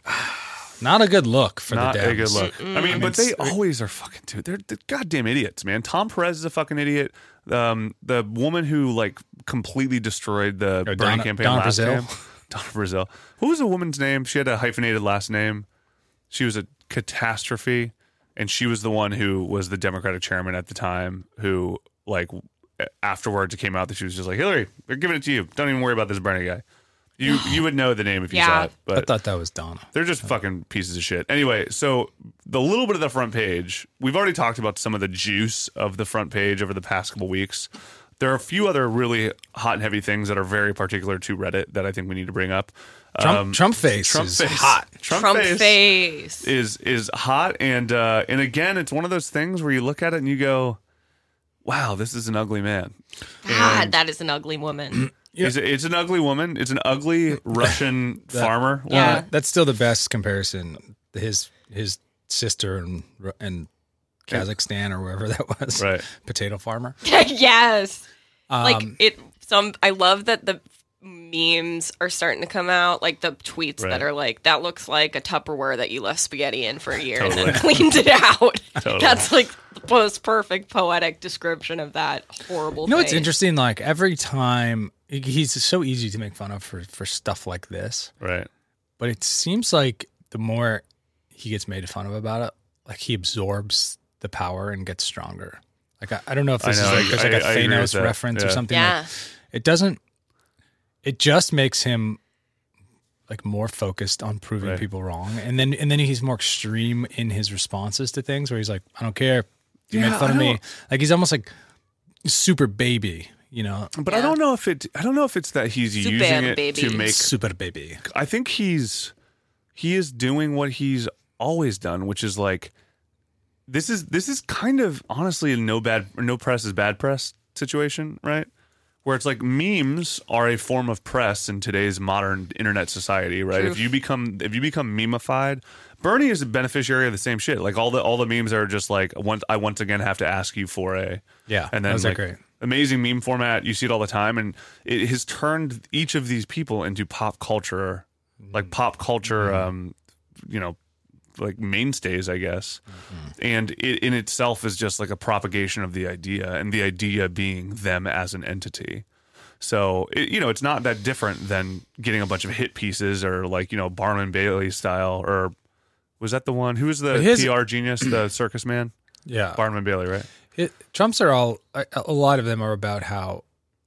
Not a good look for Not the Dems. a good look. I mean, but they always are fucking dude. They're, they're goddamn idiots, man. Tom Perez is a fucking idiot. Um, the woman who like completely destroyed the Oh, Bernie Donna- campaign Donna last Brazile? time. Donna Brazil. Who was the woman's name? She had a hyphenated last name. She was a catastrophe, and she was the one who was the Democratic chairman at the time. Who like afterwards it came out that she was just like Hillary. They're giving it to you. Don't even worry about this Bernie guy. You you would know the name if you Yeah. saw it, I but thought that was Donna. they're just fucking pieces of shit. Anyway, so the little bit of the front page, we've already talked about some of the juice of the front page over the past couple weeks. There are a few other really hot and heavy things that are very particular to Reddit that I think we need to bring up. Trump, Um, Trump face Trump is face. hot. Trump, Trump face, face. is is hot, and uh, and again, it's one of those things where you look at it and you go, "Wow, this is an ugly man." God, And that is an ugly woman. it's, it's an ugly woman. It's an ugly Russian farmer. Yeah. woman. That's still the best comparison. His his sister in, in Kazakhstan or wherever that was. Right. Potato farmer. Yes. like Um, it some I love that the memes are starting to come out, like the tweets Right. that are like, that looks like a Tupperware that you left spaghetti in for a year and Totally. then cleaned it out. Totally. That's like the most perfect poetic description of that horrible You know what's face. interesting? Like every time he's so easy to make fun of for, for stuff like this, Right. but it seems like the more he gets made fun of about it, like he absorbs the power and gets stronger. Like I, I don't know if this I know, is like I- there's like a I- I agree with Thanos that. reference or Yeah. something. Yeah. Like, it doesn't. It just makes him like more focused on proving Right. people wrong, and then and then he's more extreme in his responses to things, where he's like, I don't care. You Yeah, made fun I of me. don't- Like he's almost like super baby you know. But Yeah. I don't know if it. I don't know if it's that he's Super using it baby. to make. Super baby. I think he's he is doing what he's always done, which is like this is this is kind of honestly a no bad no press is bad press situation, right? Where it's like memes are a form of press in today's modern internet society, right? True. If you become if you become memeified, Bernie is a beneficiary of the same shit. Like all the all the memes are just like once I once again have to ask you for a Yeah, and then those are like, great. amazing meme format. You see it all the time, and it has turned each of these people into pop culture, like pop culture, um, you know, like mainstays, I guess. And it in itself is just like a propagation of the idea, and the idea being them as an entity. So it, you know, it's not that different than getting a bunch of hit pieces or like you know Barnum Bailey style, or was that the one? Who was the But his- P R genius, the circus man? Yeah. Barnum Bailey, right? It, Trumps are all, a, a lot of them are about how,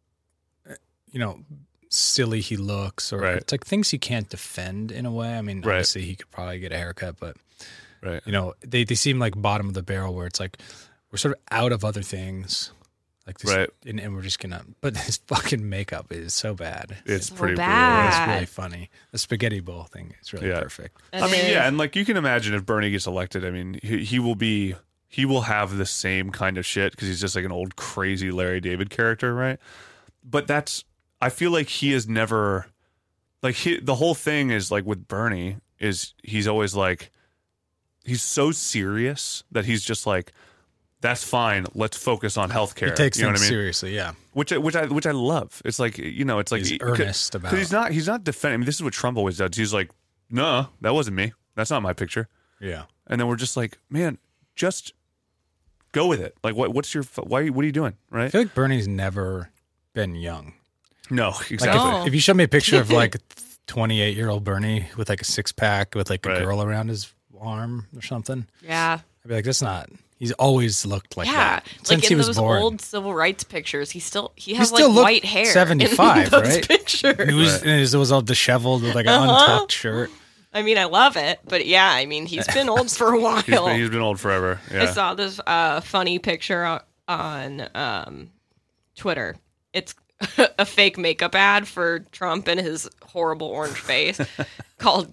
you know, silly he looks, or Right. it's like things you can't defend in a way. I mean, Right. obviously he could probably get a haircut, but, Right. you know, they, they seem like bottom of the barrel where it's like we're sort of out of other things. Like this, Right. and, and we're just going to, but his fucking makeup is so bad. It's So pretty bad. It's God. really funny. The spaghetti bowl thing is really Yeah. perfect. I mean, It yeah, is. and like you can imagine if Bernie gets elected, I mean, he, he will be he will have the same kind of shit because he's just like an old crazy Larry David character, right? But that's I feel like he is never like he, the whole thing is like with Bernie is he's always like he's so serious that he's just like that's fine. Let's focus on healthcare. He takes you know things what I mean? seriously, yeah. Which I, which I which I love. It's like you know, it's like He's he- earnest about because he's it. not he's not defending. I mean, this is what Trump always does. He's like, no, that wasn't me. That's not my picture. Yeah. And then we're just like, man, just go with it. Like, what what's your why? What are you doing? I Right? feel like Bernie's never been young. No, Like exactly. No. if, if you show me a picture of like twenty-eight year old Bernie with like a six pack with like a Right. girl around his arm or something, Yeah. I'd be like, that's not. He's always looked like Yeah, that since like he in was those born. old civil rights pictures, he still he He has still like looked white hair. seventy-five, in those right? Pictures. He was, Right. and it was all disheveled with like an Uh-huh. untucked shirt. I mean, I love it, but yeah, I mean, he's been old for a while. he's, been, he's been old forever. I Yeah. saw this uh, funny picture o- on um, Twitter. It's a fake makeup ad for Trump and his horrible orange face called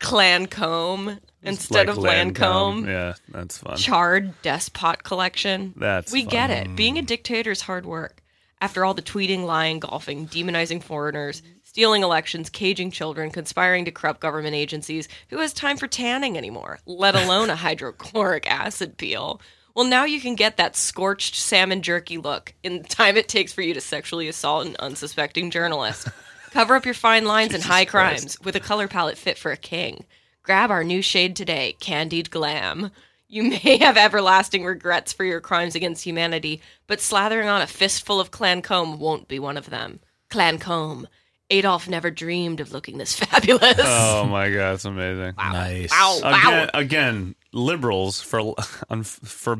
Lancome instead Like of Lancome. Yeah, that's fun. Charred Despot Collection. That's we fun. get it. Being a dictator is hard work. After all the tweeting, lying, golfing, demonizing foreigners, stealing elections, caging children, conspiring to corrupt government agencies, who has time for tanning anymore, let alone a hydrochloric acid peel? Well, now you can get that scorched salmon jerky look in the time it takes for you to sexually assault an unsuspecting journalist. Cover up your fine lines and high Christ. crimes with a color palette fit for a king. Grab our new shade today, Candied Glam. You may have everlasting regrets for your crimes against humanity, but slathering on a fistful of Lancome won't be one of them. Lancome. Adolf never dreamed of looking this fabulous. Oh my god, it's amazing. Nice. Wow. Again, again, liberals for un- for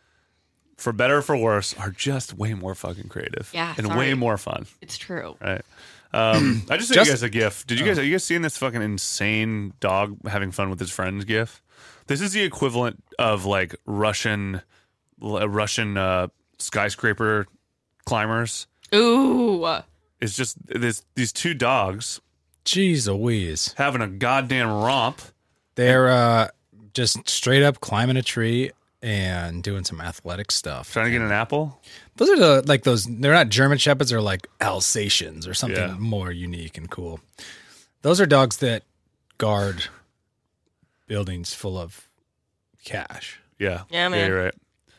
for better or for worse are just way more fucking creative. Yeah, and sorry. way more fun. It's true. Right. Um, I just sent Just- you guys a GIF. Did you guys? Are you guys seeing this fucking insane dog having fun with his friends GIF? This is the equivalent of like Russian, uh, Russian uh, skyscraper climbers. Ooh. It's just this these two dogs Jeez Louise. having a goddamn romp. They're uh, just straight up climbing a tree and doing some athletic stuff. Trying to get an apple. Those are the like those. They're not German shepherds. They're like Alsatians or something Yeah. more unique and cool. Those are dogs that guard buildings full of cash. Yeah. Yeah, man. you're right.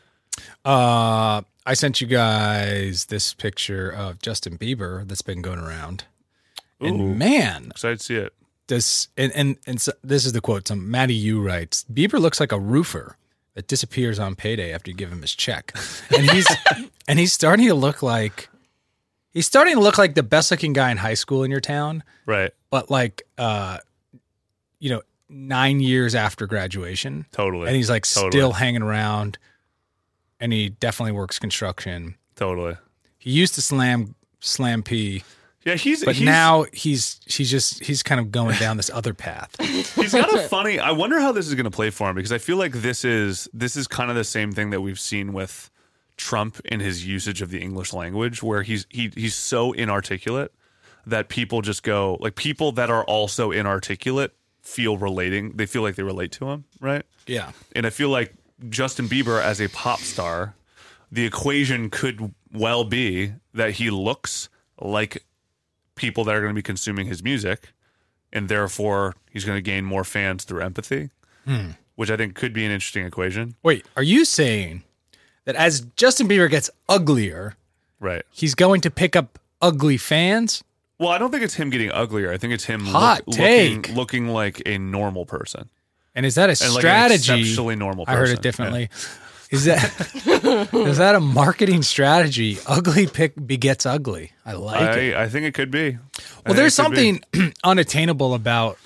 Uh, I sent you guys this picture of Justin Bieber that's been going around, Ooh. and man, Excited to see it. this and and, and so, this is the quote. Some Matty Yu writes, Bieber looks like a roofer that disappears on payday after you give him his check, and he's and he's starting to look like he's starting to look like the best looking guy in high school in your town, Right. but like uh, you know, nine years after graduation, Totally. and he's like Totally. still hanging around, and he definitely works construction. Totally. He used to slam slam P, Yeah, he's but he's, now he's he's just he's kind of going down this other path. he's got a funny. I wonder how this is going to play for him because I feel like this is this is kind of the same thing that we've seen with Trump in his usage of the English language, where he's he he's so inarticulate that people just go like people that are also inarticulate feel relating. They feel like they relate to him, right? Yeah. And I feel like Justin Bieber as a pop star, the equation could well be that he looks like people that are going to be consuming his music, and therefore he's going to gain more fans through empathy, Hmm. which I think could be an interesting equation. Wait, are you saying that as Justin Bieber gets uglier, Right. he's going to pick up ugly fans? Well, I don't think it's him getting uglier. I think it's him Hot look, take. looking looking like a normal person. And is that a And like an strategy? exceptionally normal I heard person. it differently. Is that is that a marketing strategy? Ugly pick begets ugly. I like it. I, I think it could be. I Well, think there's it could be. something unattainable about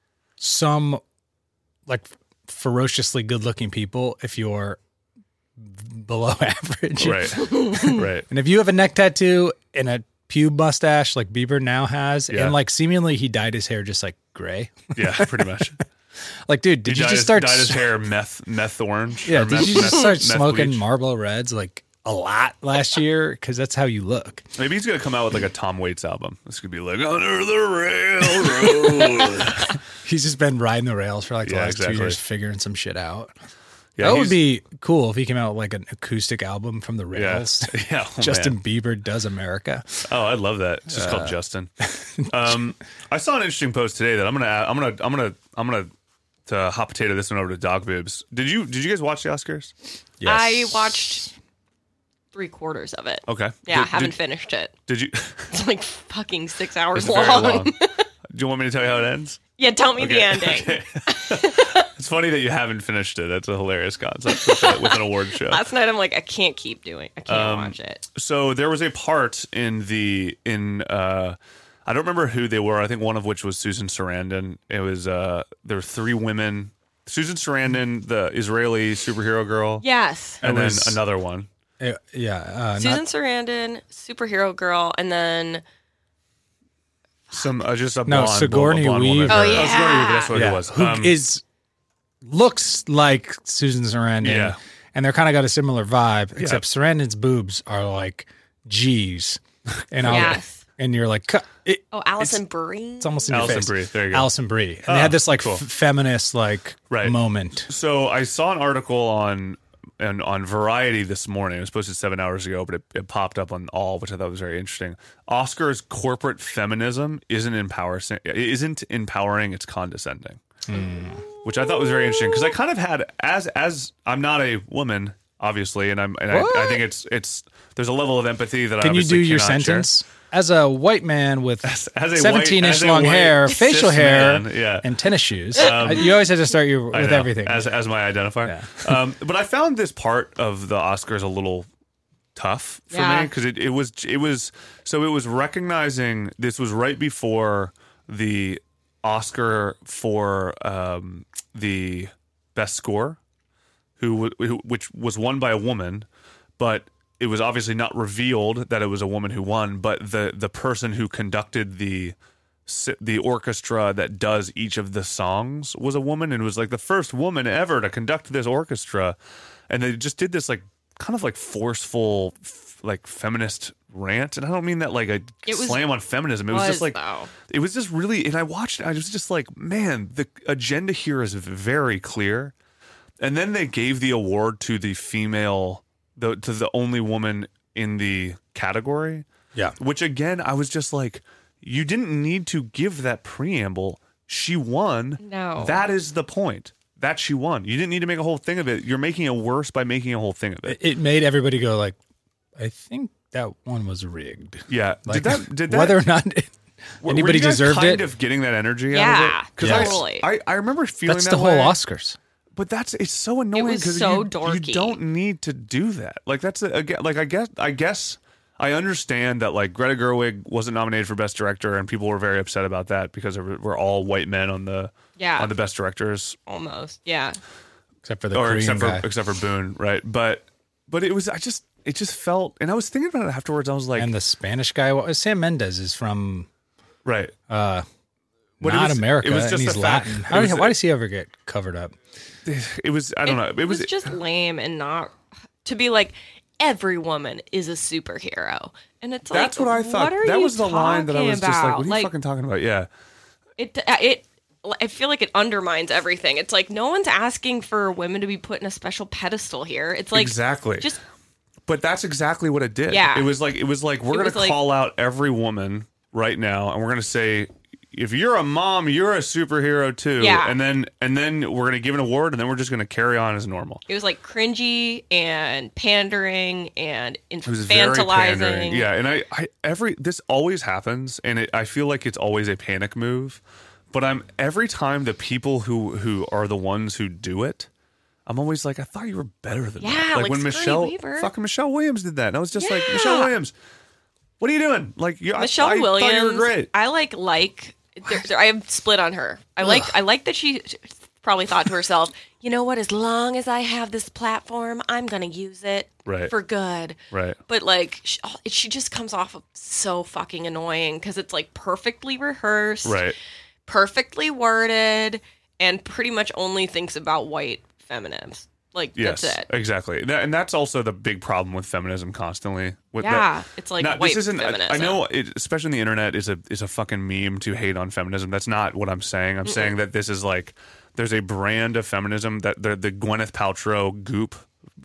some like ferociously good-looking people if you're below average. Right. Right. And if you have a neck tattoo and a pube mustache like Bieber now has, Yeah. and like seemingly he dyed his hair just like gray. Yeah, pretty much. Like, dude, did He you dyed just his- start? dyed his s- hair meth meth orange? Yeah, Or did meth- you just meth- start meth smoking bleach? Marlboro Reds like a lot last year? Because that's how you look. Maybe he's gonna come out with like a Tom Waits album. This could be like Under the Railroad. He's just been riding the rails for like the Yeah, last exactly. two years, figuring some shit out. Yeah, that would he's- be cool if he came out with like an acoustic album from the Yeah, rails. yeah. Oh, Justin man. Bieber does America. Oh, I'd love that. It's just called Justin. Um, I saw an interesting post today that I'm gonna, I'm gonna, I'm gonna, I'm gonna to hot potato this one over to Dog Boobs. Did you, did you guys watch the Oscars? I watched three quarters of it. Okay. Yeah, Did- haven't did, finished it. Did you? It's like fucking six hours It's very long. long. Do you want me to tell you how it ends? Yeah, tell me Okay, the ending. okay. It's funny that you haven't finished it. That's a hilarious concept with, a, with an award show. Last night I'm like, I can't keep doing. I can't Um, watch it. So there was a part in the in uh I don't remember who they were. I think one of which was Susan Sarandon. It was uh there were three women. Susan Sarandon, the Israeli superhero girl, Yes. and It then was- another one. Uh, yeah, uh, Susan not, Sarandon, superhero girl, and then Some uh, just a No, blonde, Sigourney blonde woman. Weaver. Oh, Or- Sigourney yeah. Weaver, that's what yeah, it was. who Um, is looks like Susan Sarandon. Yeah. And they're kind of got a similar vibe, except Sarandon's boobs are like G's, and I'll, Yes. and you're like, "Cu- it, oh, Allison Brie. it's almost in Alison your face. Brie, there you go. Alison Brie, and Oh, they had this like cool. f- feminist like Right. moment. So I saw an article on and on Variety this morning. It was posted seven hours ago, but it, it popped up on All, which I thought was very interesting. Oscar's corporate feminism isn't empower isn't empowering; it's condescending, which I thought was very interesting because I kind of had as as I'm not a woman, obviously, and I'm and I, I What? think it's it's there's a level of empathy that I Can you obviously do your cannot share. sentence? As a white man with As a white- seventeen as inch a long white hair, cis facial hair, man, yeah. and tennis shoes, I- you always have to start your, I with know, everything. as as my identifier. um, but I found this part of the Oscars a little tough for Yeah. me because it, it was it was so it was recognizing this was right before the Oscar for um, the best score, who, who which was won by a woman, but it was obviously not revealed that it was a woman who won, but the the person who conducted the the orchestra that does each of the songs was a woman, and it was like the first woman ever to conduct this orchestra, and they just did this like kind of like forceful f- like feminist rant, and I don't mean that like a It was- slam on feminism. It was, was, just like though. it was just really, and I watched it, I was just like, man, the agenda here is very clear. And then they gave the award to the female, the to the only woman in the category. Yeah. Which again, I was just like, you didn't need to give that preamble. She won. No. That is the point. That she won. You didn't need to make a whole thing of it. You're making it worse by making a whole thing of it. It made everybody go like, I think that one was rigged. Yeah. Like, did that? Did that? whether or not were- anybody were you guys deserved kind it? of getting that energy out Yeah, of it? 'Cause I- totally. I, I remember feeling That's that the whole way. Oscars. But that's it's so annoying was because so you, dorky. you don't need to do that. Like that's a, again, like I guess I guess I understand that like Greta Gerwig wasn't nominated for Best Director, and people were very upset about that because we're all white men on the Yeah. on the Best Directors, Almost. Yeah. Except for the or Korean except for guy. except for Boone, right? But but it was I just it just felt, and I was thinking about it afterwards. I was like, and the Spanish guy, what was Sam Mendes is from right, uh, But it not was- America, it was and just he's the fact- Latin. it How, was- why does he ever get covered up? it was I don't know. It was, just lame and not to be like every woman is a superhero. And it's That's like, what I thought. What are that you was the line that I was talking just like, about? what are you Like, fucking talking about? Yeah. It, it, I feel like it undermines everything. It's like no one's asking for women to be put in a special pedestal here. It's like Exactly. just But that's exactly what it did. Yeah. It was like it was like we're It going was to like- call out every woman right now, and we're going to say, if you're a mom, you're a superhero too. Yeah. And then and then we're going to give an award, and then we're just going to carry on as normal. it was like cringy and pandering and It was very infantilizing. pandering. Yeah, and I, I every this always happens, and it, I feel like it's always a panic move. But I'm every time the people who who are the ones who do it, I'm always like, I thought you were better than Yeah, that. like when Sigourney Michelle, Weaver. fucking Michelle Williams did that, and I was just like, Yeah. Michelle Williams, what are you doing? Like, you, Michelle I, I Williams. thought you were great. I like like. There, there, I am split on her. I like. I like that she probably thought to herself, you know what? As long as I have this platform, I'm gonna use it Right. for good. Right. But like, she, oh, she just comes off of so fucking annoying because it's like perfectly rehearsed, Right. perfectly worded, and pretty much only thinks about white feminists. Like Yes, that's it. exactly. That- And that's also the big problem with feminism constantly. With Yeah, that, it's like not- white this isn't. I, feminism. I know, it, especially in the internet, is a is a fucking meme to hate on feminism. That's not what I'm saying. I'm saying that this is like there's a brand of feminism that the the Gwyneth Paltrow Goop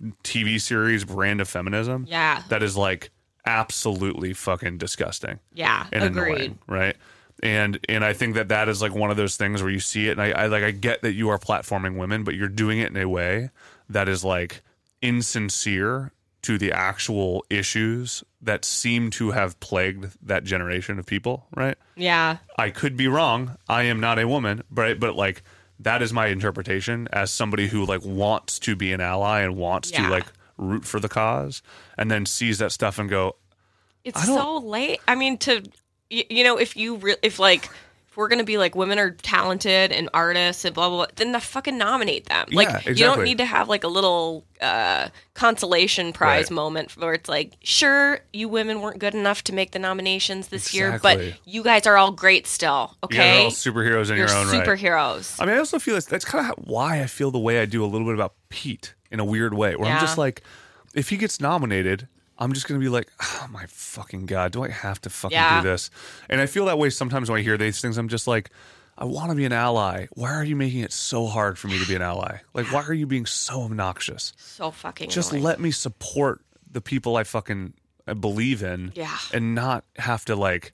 T V series brand of feminism. Yeah. that is like absolutely fucking disgusting. Yeah, and agreed. annoying, right? And and I think that that is like one of those things where you see it, and I, I like I get that you are platforming women, but you're doing it in a way that is like insincere to the actual issues that seem to have plagued that generation of people, right? Yeah, I could be wrong. I am not a woman, but but like that is my interpretation as somebody who like wants to be an ally and wants Yeah. to like root for the cause, and then sees that stuff and go, it's I don't- so late. I mean, to y- you know, if you re- if like if we're gonna be like women are talented and artists and blah blah, blah then the fucking nominate them. Like Yeah, you don't exactly. need to have like a little uh, consolation prize Right. moment where it's like, sure, you women weren't good enough to make the nominations this year, Exactly. but you guys are all great still. "Yeah, they're Okay, all superheroes in you're your own right." superheroes. I mean, I also feel that's, that's kind of why I feel the way I do a little bit about Pete in a weird way, where I'm Yeah. just like, if he gets nominated, I'm just going to be like, oh my fucking God, do I have to fucking Yeah. do this? And I feel that way sometimes when I hear these things. I'm just like, I want to be an ally. Why are you making it so hard for me to be an ally? Like, why are you being so obnoxious? So fucking Just annoying. let me support the people I fucking uh, believe in, Yeah. and not have to like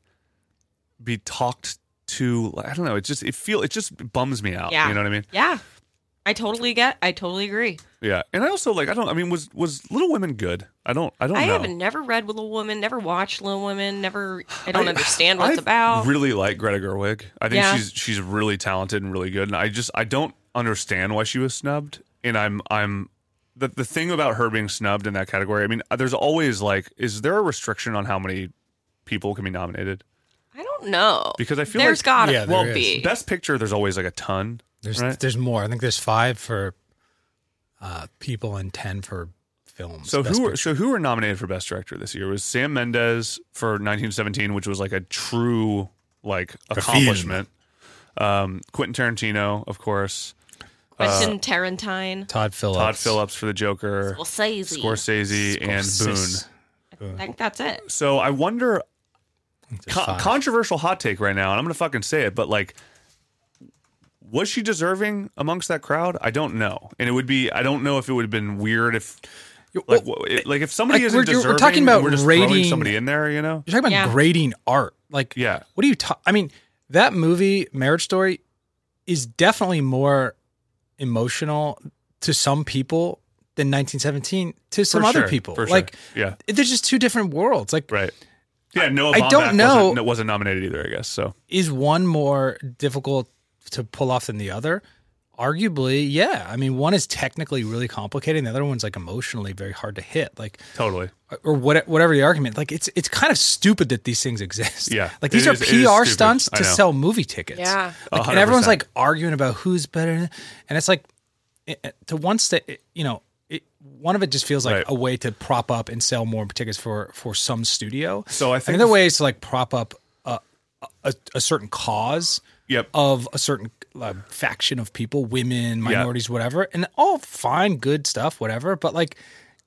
be talked to. I don't know. It just it feel it just bums me out. Yeah. You know what I mean? Yeah, I totally get. I totally agree. Yeah. And I also like I don't. I mean, was was Little Women good? I don't. I don't I know. have never read Little Women, never watched Little Women, never. I don't I- understand what I it's about. really like Greta Gerwig. I think Yeah. she's she's really talented and really good. And I just I don't understand why she was snubbed. And I'm I'm the the thing about her being snubbed in that category. I mean, there's always like, is there a restriction on how many people can be nominated? I don't know. Because I feel there's like- gotta Yeah, there won't is. be. Best Picture, there's always like a ton. There's right? there's more. I think there's five for uh, people and ten for films. So Best who were, Picture. so who were nominated for Best Director this year? It was Sam Mendes for nineteen seventeen, which was like a true like accomplishment. Um, Quentin Tarantino, of course. Quentin Tarantine, Todd Phillips. Todd Phillips for The Joker. Scorsese. Scorsese and Scorsese. Boone. I think that's it. So I wonder, There's con- five. controversial hot take right now, and I'm going to fucking say it, but like, was she deserving amongst that crowd? I don't know, and it would be. I don't know if it would have been weird if, like, Well, wh- it- like if somebody like, isn't we're- we're deserving, talking about we're just throwing rating- somebody in there, you know? You're talking about Yeah. grading art. Like, Yeah. what do you talk? I mean, that movie, Marriage Story, is definitely more emotional to some people than nineteen seventeen to some For other sure, people. for sure. Like, Yeah. there's just two different worlds. Like, Right. Yeah. Noah I Baumbach don't know- Wasn't, wasn't nominated either, I guess. So is one more difficult to pull off than the other? Arguably, yeah. I mean, one is technically really complicated, and the other one's like emotionally very hard to hit. Like, totally. or what, whatever the argument. Like, it's it's kind of stupid that these things exist. Yeah, like these it are is- it is P R stupid. stunts I to know. sell movie tickets. Yeah. like, one hundred and everyone's percent. like arguing about who's better, and it's like it- it- to one state, you know. It, one of it just feels like Right. a way to prop up and sell more tickets for for some studio. So I think- another way is to like prop up a, a, a certain cause Yep. of a certain uh, faction of people, women, minorities, whatever, and all fine, good stuff, whatever. But like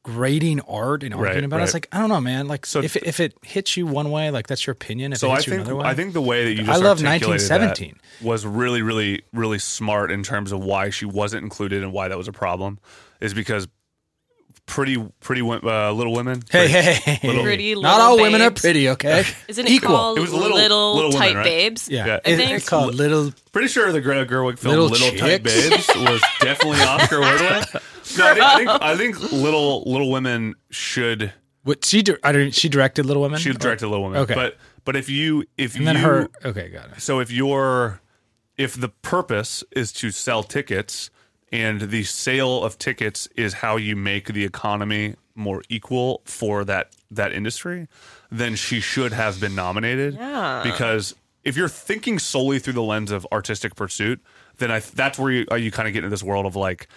grading art and arguing Right, about it. It's right. like, I don't know, man. Like, So if it, if it hits you one way, like that's your opinion. If So it I hits you think another way, I think the way that you I just love articulated nineteen seventeen. that was really, really, really smart in terms of why she wasn't included and why that was a problem, is because pretty, pretty uh, Little Women. Hey, pretty- hey, hey, Little- Pretty not Little all women are Babes. pretty, okay? Isn't it Equal. called It was Little- Little, Little Women, Tight right? Babes? Yeah, Yeah. I It- think. it's called Little. Pretty sure the Greta Gerwig film Little Little, Tight Chicks? Babes was definitely Oscar worthy. No, I think, I think I think Little Little Women should. What she? di- I don't. She directed Little Women. She directed Little Women. Okay. But but if you if and you then her. Okay, got it. so if you're if the purpose is to sell tickets and the sale of tickets is how you make the economy more equal for that that industry, then she should have been nominated. Yeah. Because if you're thinking solely through the lens of artistic pursuit, then I that's where you, uh, you kind of get into this world of like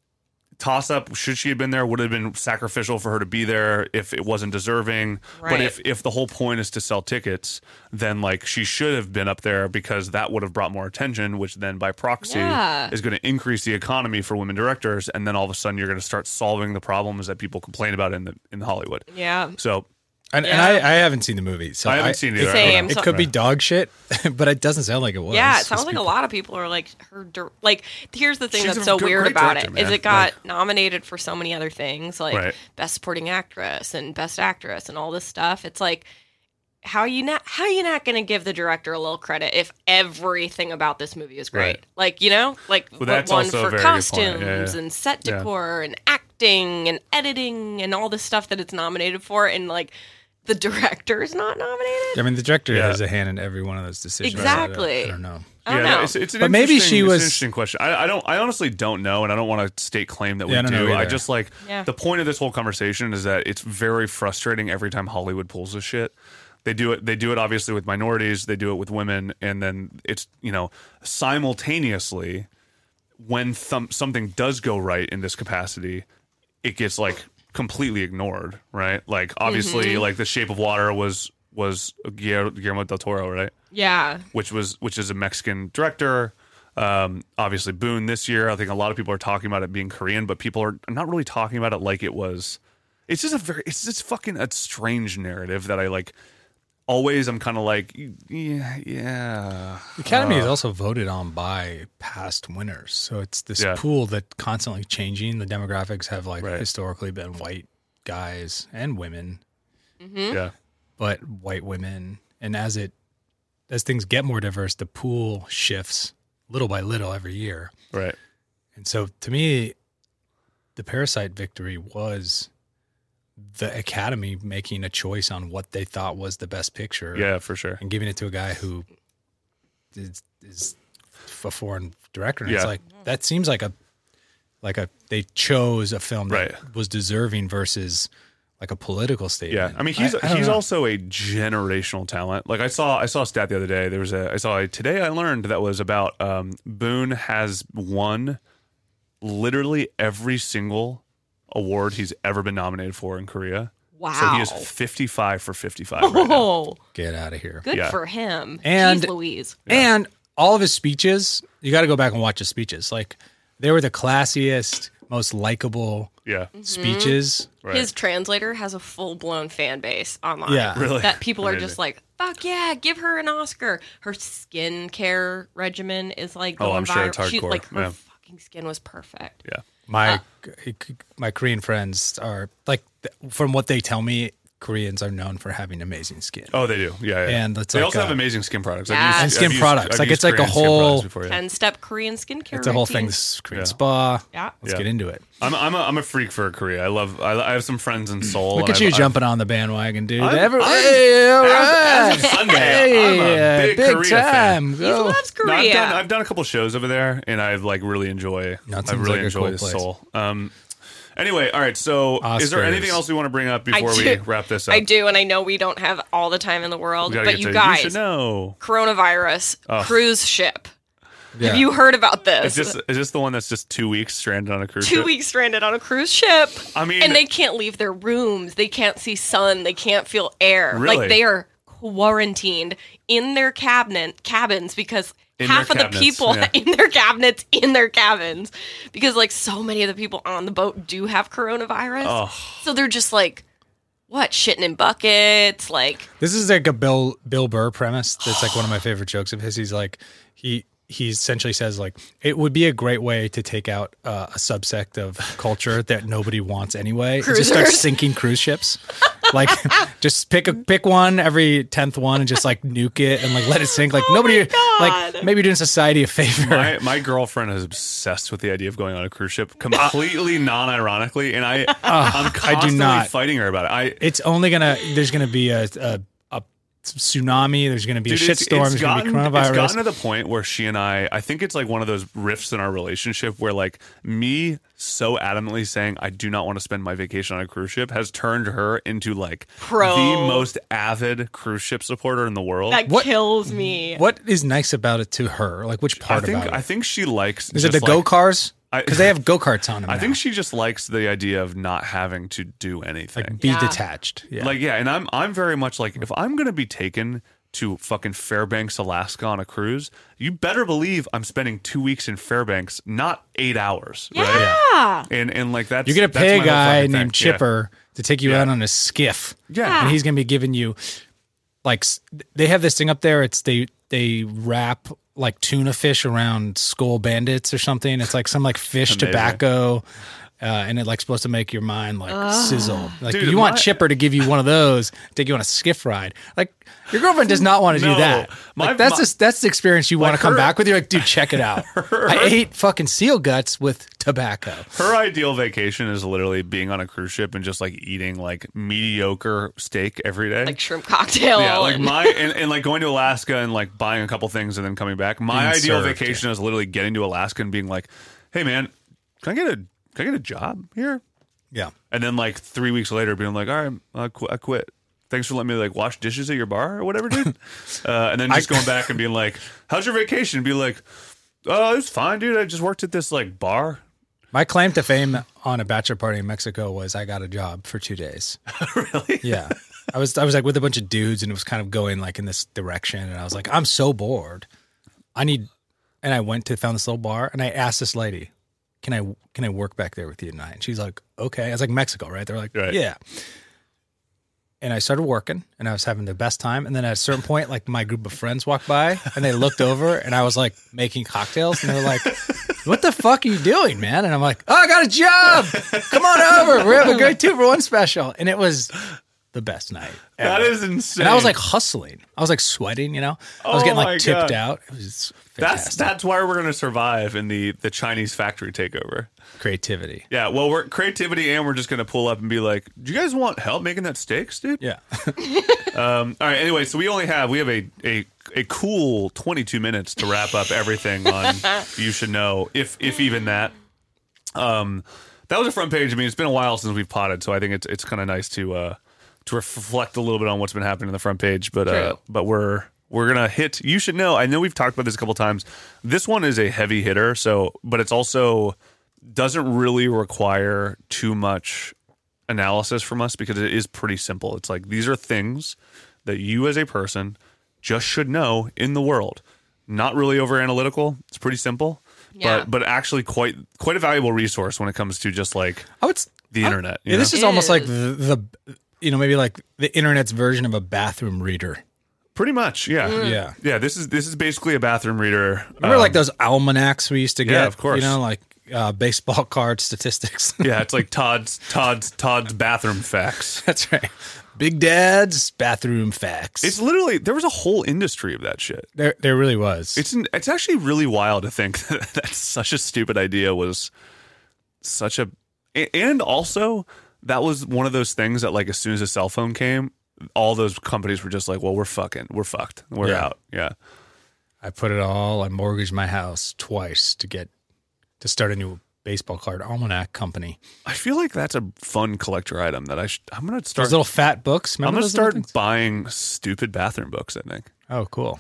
toss up. Should she have been there? Would it have been sacrificial for her to be there if it wasn't deserving? But Right. if if the whole point is to sell tickets, then like she should have been up there because that would have brought more attention, which then by proxy Yeah. is going to increase the economy for women directors. And then all of a sudden you're going to start solving the problems that people complain about in the in Hollywood. Yeah. So And, and Yeah. I, I haven't seen the movie, so I haven't seen it either. Same. It could be dog shit, but it doesn't sound like it was. Yeah, it sounds These like people- a lot of people are like her. dir- Like, here's the thing She's that's a so good- weird great about director, it is man. it got nominated for so many other things, like Right. best supporting actress and best actress and all this stuff. It's like, how are you not? How are you not going to give the director a little credit if everything about this movie is great? Right. Like, you know, like Well, that's one also a for very good point. costumes Yeah, yeah. and set Yeah. decor and acting and editing and all this stuff that it's nominated for, and like the director is not nominated. I mean, the director Yeah. has a hand in every one of those decisions. Exactly. I don't, I don't know. I don't yeah, know. It's, it's an But maybe interesting- she it's was- an interesting question. I, I don't. I honestly don't know, and I don't want to state claim that we Yeah, I don't know do. I either. just like Yeah. the point of this whole conversation is that it's very frustrating every time Hollywood pulls this shit. They do it. They do it obviously with minorities. They do it with women, and then it's you know simultaneously when th- something does go right in this capacity, it gets like completely ignored. Right? Like obviously, Mm-hmm. like The Shape of Water was was Guillermo Guillermo del Toro, right? Yeah. which was which is a Mexican director. Um, obviously, Boone this year. I think a lot of people are talking about it being Korean, but people are not really talking about it like it was. It's just a very. It's just fucking a strange narrative that I like. Always, I'm kind of like, yeah, yeah. The Academy Uh, is also voted on by past winners, so it's this Yeah. pool that constantly changing. The demographics have like Right. historically been white guys and women, Yeah, but white women, and as it as things get more diverse, the pool shifts little by little every year. right. And so, to me, the Parasite victory was the Academy making a choice on what they thought was the best picture, Yeah, for sure. and giving it to a guy who is, is a foreign director. And it's Yeah. like that seems like a like a they chose a film that Right. was deserving versus like a political Yeah, statement. I mean he's I don't he's know. also a generational talent. Like I saw I saw a stat the other day. There was a I saw a today I learned that was about um, Boone has won literally every single award he's ever been nominated for in Korea. Wow. So he is fifty-five for fifty-five right now. Oh, Get out of here. good Yeah. for him. And- Jeez Louise. And all of his speeches, you got to go back and watch his speeches. Like they were the classiest, most likable Yeah. speeches. Right. His translator has a full blown fan base online. Yeah. Really? That people are Amazing. just like, fuck yeah, give her an Oscar. Her skincare regimen is like Oh, going I'm sure viral. it's She, hardcore. like her Yeah. fucking skin was perfect. Yeah. My my Korean friends are like, from what they tell me, Koreans are known for having amazing skin. Oh, they do. Yeah, yeah. And it's they like also a- have amazing skin products. Yeah. I've used, And skin I've used- products. I've Like, used it's like a Korean skin whole- products before, yeah. ten step Korean skincare. It's a whole routine. thing. This Korean Yeah. spa. Yeah. Let's Yeah. get into it. I'm I'm a, I'm a freak for Korea. I love. I, I have some friends in Seoul. Look and at you I've- I've- jumping on the bandwagon, dude. I'm- Every- I'm- hey, all as- right. as of Sunday, Hey, I'm a big Korea fan. time. He Go. loves No, I've Korea. done I've done a couple shows over there, and I've like really enjoy. No, it I seems really like a enjoy cool place. Seoul. Um. Anyway, all right. So, is there Oscars. anything else we want to bring up I before we do. wrap this up? I do, and I know we don't have all the time in the world, We gotta but get you to, guys, you should know. coronavirus Oh. cruise ship. Yeah. Have you heard about Is this? this is this the one that's just two weeks stranded on a cruise Two ship? weeks stranded on a cruise ship. I mean, And they can't leave their rooms. They can't see sun. They can't feel air. Really? Like they are quarantined in their cabinet cabins because In half their of cabinets, the people yeah. in their cabinets in their cabins because like so many of the people on the boat do have coronavirus. Oh. So they're just like, what, shitting in buckets? Like, This is like a Bill Bill Burr premise. That's like one of my favorite jokes of his. He's like he he essentially says like it would be a great way to take out uh, a subsect of culture that nobody wants anyway. Just start Cruisers. sinking cruise ships. Like just pick a pick one every tenth one and just like nuke it and like let it sink. Like nobody God. like maybe doing society a favor. My, my girlfriend is obsessed with the idea of going on a cruise ship, completely non-ironically, and I, I'm constantly not. fighting her about it. I, It's only gonna there's gonna be a a, a tsunami. There's gonna be Dude, a it's- shitstorm. it's There's gonna be gotten- coronavirus. It's gotten to the point where she and I, I think it's like one of those rifts in our relationship where like me so adamantly saying I do not want to spend my vacation on a cruise ship has turned her into like Pro. the most avid cruise ship supporter in the world. that What- kills me. What is nice about it to her? Like which I part think about it? I think she likes. Is it the just, go like- cars? I- Because they have go karts on them. I now. think she just likes the idea of not having to do anything. like be Yeah. detached. Yeah. Like, yeah, and I'm I'm very much like, if I'm gonna be taken to fucking Fairbanks, Alaska on a cruise, you better believe I'm spending two weeks in Fairbanks, not eight hours. Right? Yeah. And and like that's You're gonna that's pay my a whole guy fucking named thing. Yeah. Chipper to take you Yeah. out on a skiff. Yeah. and he's gonna be giving you like s- they have this thing up there. It's they they wrap like tuna fish around Skull Bandits or something. It's like some like fish Amazing. tobacco. Uh, and it like supposed to make your mind like sizzle. Like Dude, you want my- Chipper to give you one of those, take you on a skiff ride. Like your girlfriend does not want to No. do that. My- Like, that's my- the that's the experience you want Like to come her- back with. You're like, dude, check it out. I ate fucking seal guts with tobacco. Her ideal vacation is literally being on a cruise ship and just like eating like mediocre steak every day. Like shrimp cocktail. yeah, like and- my and, and like going to Alaska and like buying a couple things and then coming back. My Being ideal served, vacation is literally getting to Alaska and being like, "Hey man, can I get a can I get a job here?" Yeah. And then like three weeks later, being like, "All right, I, qu- I quit. Thanks for letting me like wash dishes at your bar or whatever, dude." uh, and then just going back and being like, "How's your vacation?" And be like, "Oh, it was fine, dude. I just worked at this like bar." My claim to fame on a bachelor party in Mexico was I got a job for two days. Really? Yeah. I was I was like with a bunch of dudes and it was kind of going like in this direction and I was like, I'm so bored. I need and I went to found this little bar and I asked this lady, Can I can I work back there with you tonight? And she's like, okay. I was like, Mexico, right? They're like, Right. yeah. And I started working and I was having the best time. And then at a certain point, like my group of friends walked by and they looked over and I was like making cocktails and they were like, what the fuck are you doing, man? And I'm like, oh, I got a job. Come on over. We're having a great two for one special. And it was the best night. That ever. is insane. And I was like hustling. I was like sweating, you know? I was Oh getting my like tipped God. out. It was that's fantastic. that's why we're gonna survive in the the Chinese factory takeover. Creativity. Yeah, well, we're creativity, and we're just gonna pull up and be like, "Do you guys want help making that steaks, dude?" Yeah. Um, all right. Anyway, so we only have we have a a a cool twenty-two minutes to wrap up everything on You Should Know, if if even that. Um, that was a front page. I mean, it's been a while since we've potted, so I think it's it's kind of nice to uh to reflect a little bit on what's been happening in the front page. But uh, True. but we're we're gonna hit. You should know. I know we've talked about this a couple times. This one is a heavy hitter. So, but it's also doesn't really require too much analysis from us because it is pretty simple. It's like these are things that you as a person just should know in the world. Not really over analytical. It's pretty simple, Yeah. but but actually quite quite a valuable resource when it comes to just like I would. s- the I- internet. you Yeah, this know? is almost like is. the, the, you know, maybe like the internet's version of a bathroom reader. pretty much yeah Yeah. yeah. This is this is basically a bathroom reader. Remember Um, like those almanacs we used to get? yeah, of course. You know, like uh, baseball card statistics. yeah, it's like Todd's Todd's Todd's bathroom facts. That's right. Big Dad's bathroom facts. It's literally there was a whole industry of that shit. there, there really was. It's it's actually really wild to think that that's such a stupid idea was such a and also that was one of those things that like as soon as a cell phone came, all those companies were just like, well, we're fucking, we're fucked, we're Yeah. out. Yeah, I put it all. I mortgaged my house twice to get to start a new baseball card almanac company. I feel like that's a fun collector item that I should. I'm gonna start. Those little fat books. I'm Remember gonna those little start things? buying stupid bathroom books. I think. Oh, cool.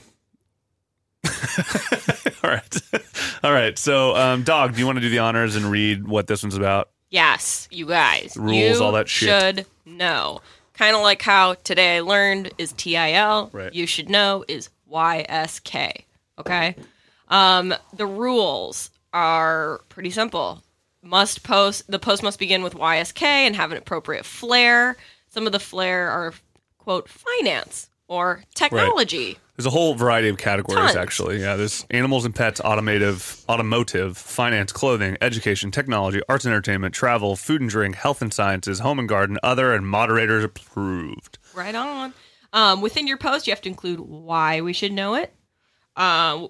All right, all right. So, um, Dog, do you want to do the honors and read what this one's about? Yes, you guys. Rules, you all that shit. should know. Kind of like how today I learned is T I L. Right. You should know is Y S K. Okay. Um, the rules are pretty simple. Must post the post must begin with Y S K and have an appropriate flair. Some of the flair are quote finance or technology. There's a whole variety of categories, Tons. actually. Yeah, there's animals and pets, automotive, automotive, finance, clothing, education, technology, arts and entertainment, travel, food and drink, health and sciences, home and garden, other, and moderators approved. Right on. Um, within your post, you have to include why we should know it. Uh,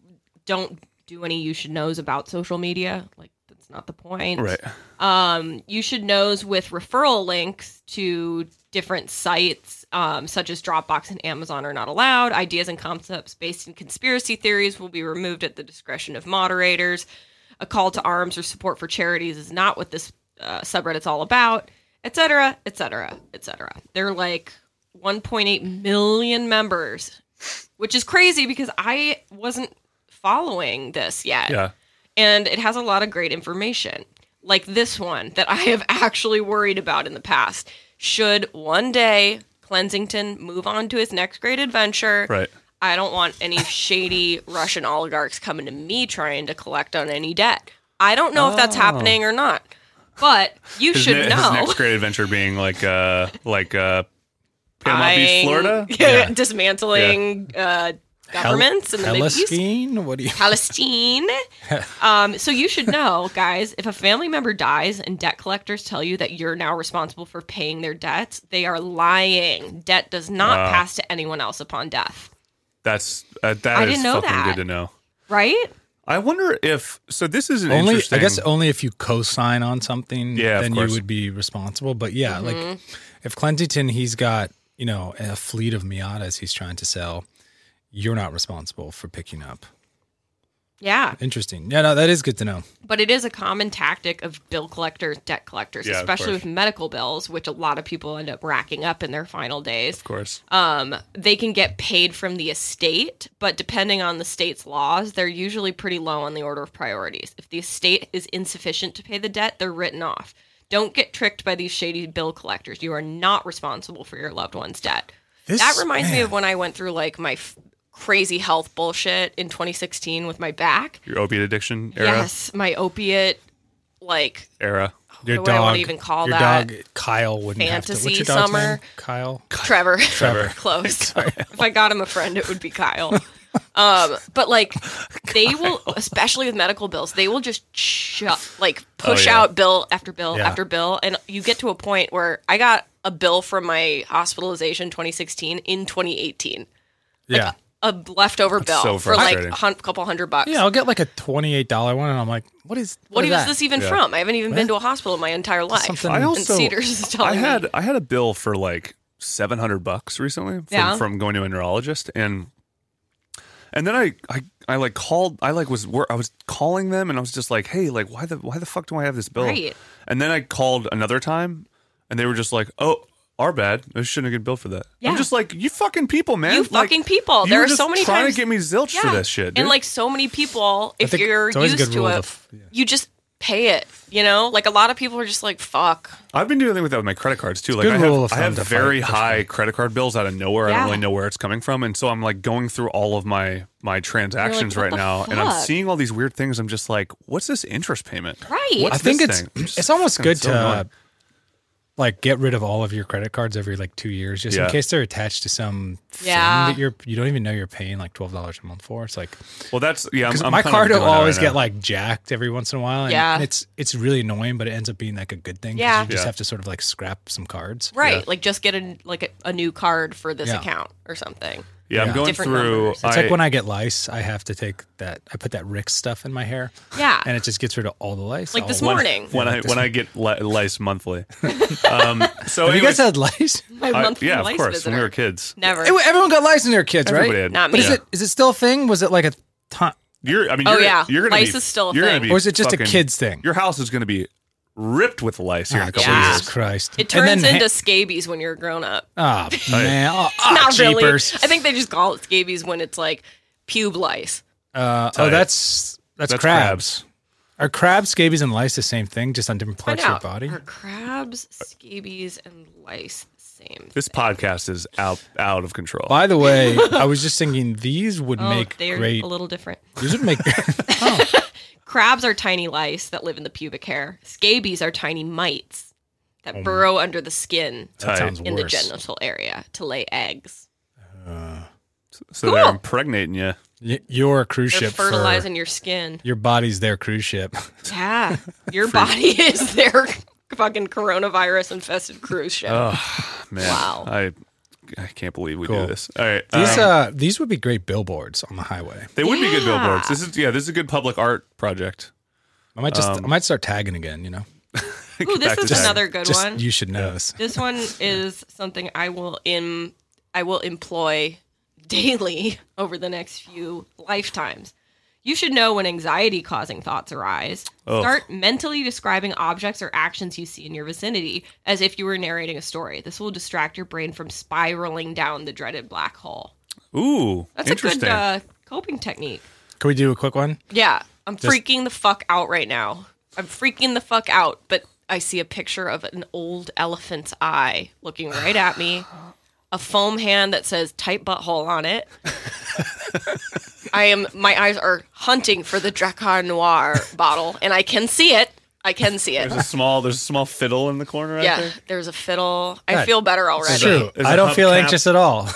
don't do any you should knows about social media. Like, that's not the point. Right. Um, you should knows with referral links to different sites, um, such as Dropbox and Amazon are not allowed. Ideas and concepts based in conspiracy theories will be removed at the discretion of moderators. A call to arms or support for charities is not what this uh, subreddit's all about, et cetera, et cetera, et cetera. They're like one point eight million members, which is crazy because I wasn't following this yet. Yeah. And it has a lot of great information, like this one that I have actually worried about in the past. Should one day Clensington move on to his next great adventure, Right. I don't want any shady Russian oligarchs coming to me trying to collect on any debt. I don't know if that's happening or not, but you His, should ne- know. his next great adventure being like, uh, like uh, Panama Beach, Buying- Florida. Yeah. Dismantling uh, governments in the Middle East. Palestine? What do you? Palestine. um, so you should know, guys, if a family member dies and debt collectors tell you that you're now responsible for paying their debts, they are lying. Debt does not Wow. pass to anyone else upon death. That's uh, that I is didn't know fucking that. good to know. Right? I wonder if so. This is an Only, interesting. I guess, only if you co-sign on something, Yeah, of then you course. would be responsible. But yeah, Mm-hmm. like if Clensington, he's got you know a fleet of Miatas he's trying to sell. You're not responsible for picking up. Yeah. Interesting. Yeah, no, that is good to know. But it is a common tactic of bill collectors, debt collectors, Yeah, of especially course. with medical bills, which a lot of people end up racking up in their final days. of course. Um, they can get paid from the estate, but depending on the state's laws, they're usually pretty low on the order of priorities. If the estate is insufficient to pay the debt, they're written off. Don't get tricked by these shady bill collectors. You are not responsible for your loved one's debt. This, That reminds me man. of when I went through like my f- crazy health bullshit in twenty sixteen with my back. Your opiate addiction era. Yes, my opiate, like, Era. Your what do I dog, wanna even call your that? dog Kyle wouldn't have to. Fantasy What's your dog's summer. name? Kyle. Trevor. Trevor. Close. If I got him a friend, it would be Kyle. Um, but like they will, especially with medical bills, they will just shut, like push Oh, yeah. out bill after bill Yeah. after bill, and you get to a point where I got a bill from my hospitalization twenty sixteen in twenty eighteen, Yeah. a leftover bill so for like frustrating. a hun- couple hundred bucks. Yeah, I'll get like a twenty-eight dollar one, and I'm like, what is what is is that? this even Yeah. from? I haven't even been to a hospital in my entire life. something- I And also and Cedars is telling I had me. I had a bill for like seven hundred bucks recently from, Yeah. from going to a neurologist, and and then I, I I like called I like was wor- I was calling them, and I was just like, hey, like why the why the fuck do I have this bill? Right. And then I called another time, and they were just like, oh, our bad. I shouldn't have get billed for that. Yeah. I'm just like, you fucking people, man. You Like, fucking people. you There were are just so many trying times- to get me zilch for this shit, dude. And like so many people, if think you're it's always a used good to rule it, to f- yeah. you just pay it. You know, like a lot of people are just like, "Fuck." I've been doing with that with my credit cards too. a Like good I rule have, of I have thumb to very fight high pushback. credit card bills out of nowhere. I Yeah. don't really know where it's coming from, and so I'm like going through all of my my transactions what right the now, and I'm fuck? seeing all these weird things. I'm just like, what's this interest payment? Right. What's I think this it's thing? I'm just it's almost fucking good so to uh, annoying. like get rid of all of your credit cards every like two years, just Yeah. in case they're attached to some thing Yeah. that you're you don't even know you're paying like twelve dollars a month for. It's like Well, that's yeah. I'm, 'cause I'm my kind of card will doing that always right get now. like jacked every once in a while. And, Yeah. and it's it's really annoying, but it ends up being like a good thing. 'cause Yeah. you just Yeah. have to sort of like scrap some cards. Right. Yeah. Like just get a like a, a new card for this Yeah. account or something. yeah. I'm yeah. going Different through. numbers. It's I, like when I get lice, I have to take that. I put that Rick stuff in my hair, Yeah. and it just gets rid of all the lice. Like all this of it. when, morning. when Yeah, I like this when I get li- lice monthly. um, so Have you anyways, guys had lice? My I- monthly yeah, of lice course. visitor. When we were kids, Never. It- everyone got lice in their kids, right? everybody had. Not But me. is it is it still a thing? Was it like a ton? You're. I mean, Oh, you're, yeah. You're gonna Lice be, is still a you're gonna thing. be Or is it just a fucking- kids thing? Your house is going to be ripped with lice here in a Oh, couple Yeah. of Jesus years. Christ! It And turns then into ha- scabies when you're a grown up. Oh man! Oh, oh, Not really. jeepers. I think they just call it scabies when it's like pube lice. Uh, Tell oh, you. that's that's, That's crabs. Are crabs, scabies, and lice the same thing, just on different Find parts of your out. body? Are crabs, scabies, and lice the same? This podcast is out out of control. By the way, I was just thinking these would Oh, make they're great. a little different. These would make. Crabs are tiny lice that live in the pubic hair. Scabies are tiny mites that burrow under the skin That Tight. sounds in the worse. genital area to lay eggs. So they're Cool. impregnating you. Y- You're a cruise They're ship fertilizing for your skin. your body's their cruise ship. Yeah, your body is their fucking coronavirus infested cruise ship. Oh man, Wow. I I can't believe we Cool. do this. All right, These um, uh these would be great billboards on the highway. they would be good Yeah. billboards. This is yeah, this is a good public art project. I might just Um, I might start tagging again. You know, Ooh, this back to is tag. another good just one. you should know this. This one is something I will im I will employ daily over the next few lifetimes. You should know when anxiety-causing thoughts arise. Ugh. Start mentally describing objects or actions you see in your vicinity as if you were narrating a story. This will distract your brain from spiraling down the dreaded black hole. Ooh, That's a interesting. good uh, coping technique. Can we do a quick one? Yeah, I'm freaking the fuck out right now. I'm freaking the fuck out, but I see a picture of an old elephant's eye looking right at me. A foam hand that says tight butthole on it. I am my eyes are hunting for the Dracar Noir bottle, and I can see it. I can see it. There's a small there's a small fiddle in the corner right Yeah, there. there's a fiddle. I God, feel better It's already. true. Is I it don't feel hubcap? anxious at all.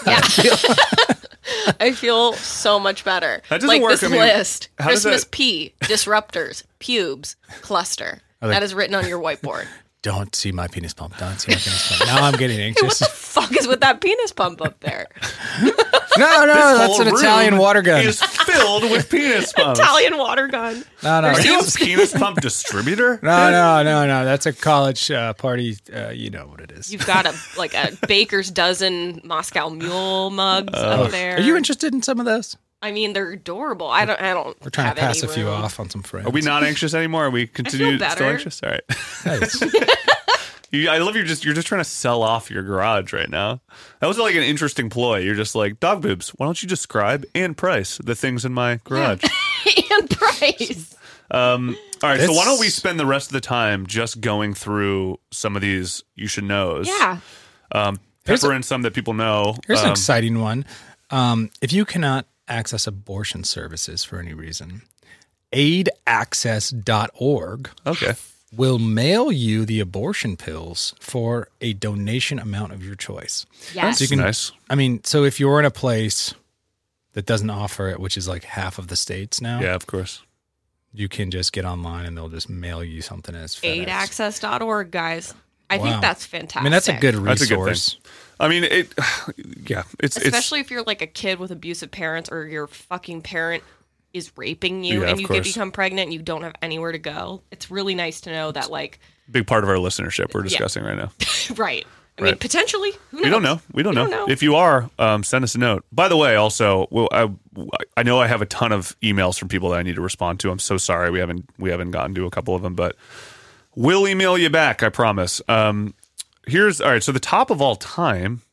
I feel so much better. That doesn't like work. this I mean, list: how does Christmas that- pea, disruptors, pubes, cluster. like- That is written on your whiteboard. Don't see my penis pump. Don't see my penis pump. Now I'm getting What anxious. the fuck is with that penis pump up there? No, no, that's Whole an Italian room water gun. Is filled with penis pumps. Italian water gun. No, no, Are no, you a penis pump distributor? no, no, no. That's a college uh, party. Uh, you know what it is. You've got a like a baker's dozen Moscow Mule mugs up there. Are you interested in some of those? I mean, they're adorable. I don't. I don't. We're trying have to pass a any few room. off on some friends. Are we not anxious anymore? Are we continue still better. anxious? All right. Nice. You, I love you're just you're just trying to sell off your garage right now. That was like an interesting ploy. You're just like, dog boobs, why don't you describe and price the things in my garage? And price. Um, all right, so This- why don't we spend the rest of the time just going through some of these you should knows? Yeah. Um, Here's pepper a- in some that people know. Here's an Um, exciting one. Um, if you cannot access abortion services for any reason, aid access dot org okay. will mail you the abortion pills for a donation amount of your choice. Yes. So you can, Nice. I mean, so if you're in a place that doesn't offer it, which is like half of the states now, Yeah, of course. you can just get online and they'll just mail you something as FedEx. aid access dot org, guys. I Wow. think that's fantastic. I mean, that's a good That's a good resource. thing. I mean, it. Yeah, it's Especially if you're like a kid with abusive parents or your fucking parent is raping you Yeah, and of you course. get become pregnant and you don't have anywhere to go. It's really nice to know that, like, it's a big part of our listenership we're discussing right now. right. I mean, Right. potentially. Who knows? We don't know. We don't, We know. don't know. If you are, um, send us a note. By the way, also, well, I I know I have a ton of emails from people that I need to respond to. I'm so sorry we haven't we haven't gotten to a couple of them, but we'll email you back. I promise. Um, here's all right. So the top of all time.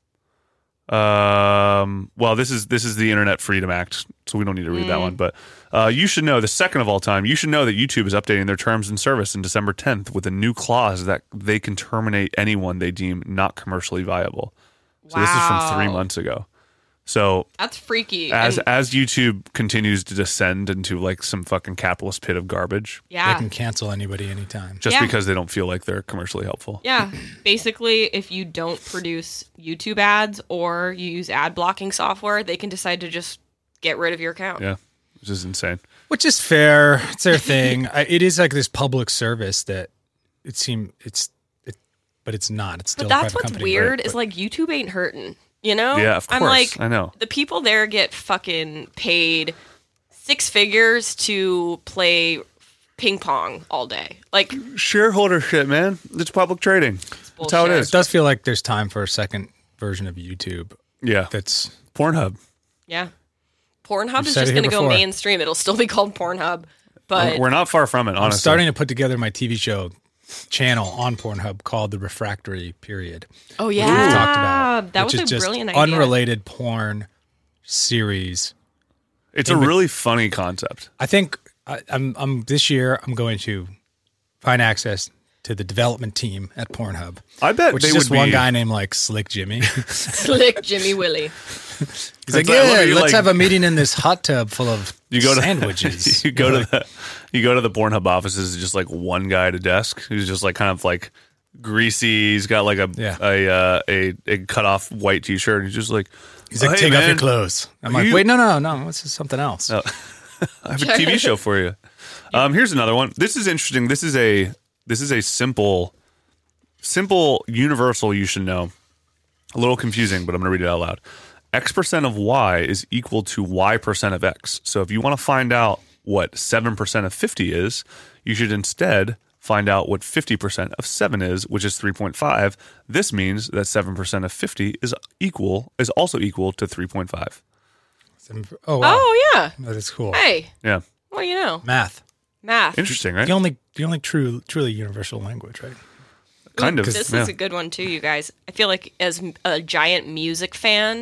Um, well, this is this is the Internet Freedom Act, so we don't need to read Mm. that one. But uh, you should know the second of all time. You should know that YouTube is updating their terms and service in December tenth with a new clause that they can terminate anyone they deem not commercially viable. So this is from three Wow. months ago. So That's freaky. as And- as YouTube continues to descend into like some fucking capitalist pit of garbage, They yeah. can cancel anybody anytime. just Yeah. because they don't feel like they're commercially helpful. Yeah. Basically, if you don't produce YouTube ads or you use ad blocking software, they can decide to just get rid of your account. Yeah, which is insane. Which is fair. It's their thing. I, it is like this public service that it seems it's, it, but it's not. It's still But a that's private what's company, weird right? is like YouTube ain't hurting, you know? Yeah, of I'm course. like, I know. the people there get fucking paid six figures to play ping pong all day. Like, Shareholder shit, man. It's public trading. That's how it bullshit. is. It does feel like there's time for a second version of YouTube. Yeah, That's Pornhub. yeah. Pornhub is said just it here going to go before. mainstream. It'll still be called Pornhub. But We're not far from it, I'm honestly. starting to put together my T V show channel on Pornhub called The Refractory Period. oh, Which yeah. we've talked about. that which was is a just brilliant idea. unrelated porn series. It's a really funny concept. I think I, I'm I'm this year I'm going to find access to the development team at Pornhub. I bet which they is just would be, one guy named like Slick Jimmy. Slick Jimmy Willie. He's like, like, what yeah, are you, let's like- have a meeting in this hot tub full of You go to sandwiches. you go to the you go to the Pornhub offices. Just like one guy at a desk who's just like kind of like greasy. He's got like a Yeah. a, uh, a a cut off white t shirt. He's just like He's like, "Oh, hey, take off man, your clothes. I'm like, you- wait, no, no, no, this is something else. Oh. I have a T V show for you. Um, here's another one. This is interesting. This is a this is a simple, simple universal you should know. A little confusing, but I'm going to read it out loud. X percent of Y is equal to Y percent of X. So if you want to find out what seven percent of fifty is, you should instead find out what fifty percent of seven is, which is three point five. This means that seven percent of fifty is equal is also equal to three point five. Oh, wow. Oh yeah. That is cool. Hey, Yeah. what do you know? Math. Math. Interesting, right? The only the only true truly universal language, right? Kind of. This yeah. is a good one too, you guys. I feel like as a giant music fan,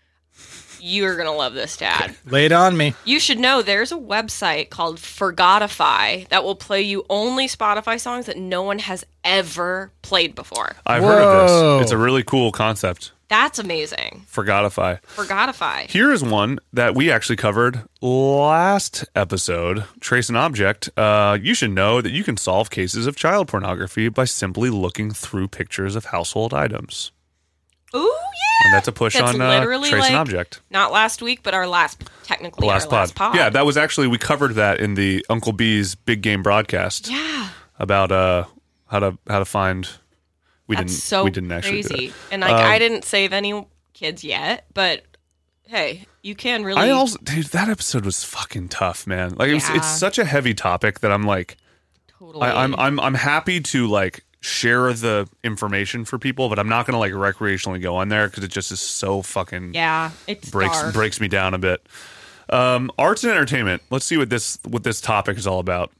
you're gonna love this, Dad. Lay it on me. You should know there's a website called Forgotify that will play you only Spotify songs that no one has ever played before. I've heard of Whoa. this. It's a really cool concept. That's amazing. Forgotify. Forgotify. Here is one that we actually covered last episode. Trace an object. Uh, you should know that you can solve cases of child pornography by simply looking through pictures of household items. Ooh yeah. And that's a push That's on uh, literally trace an like- object. Not last week, but our last, technically The last our pod. last pod. Yeah, that was actually, we covered that in the Uncle B's Big Game broadcast Yeah. about uh, how to how to find. We That's didn't. so we didn't actually crazy. do it. And like Um, I didn't save any kids yet, but hey, you can really I also, dude, that episode was fucking tough, man. Like, it was, Yeah. it's such a heavy topic that I'm like, totally I, I'm, I'm, I'm happy to like share the information for people, but I'm not gonna like recreationally go on there because it just is so fucking yeah, it's breaks dark. breaks me down a bit. Um, arts and entertainment. Let's see what this what this topic is all about.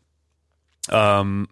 Um,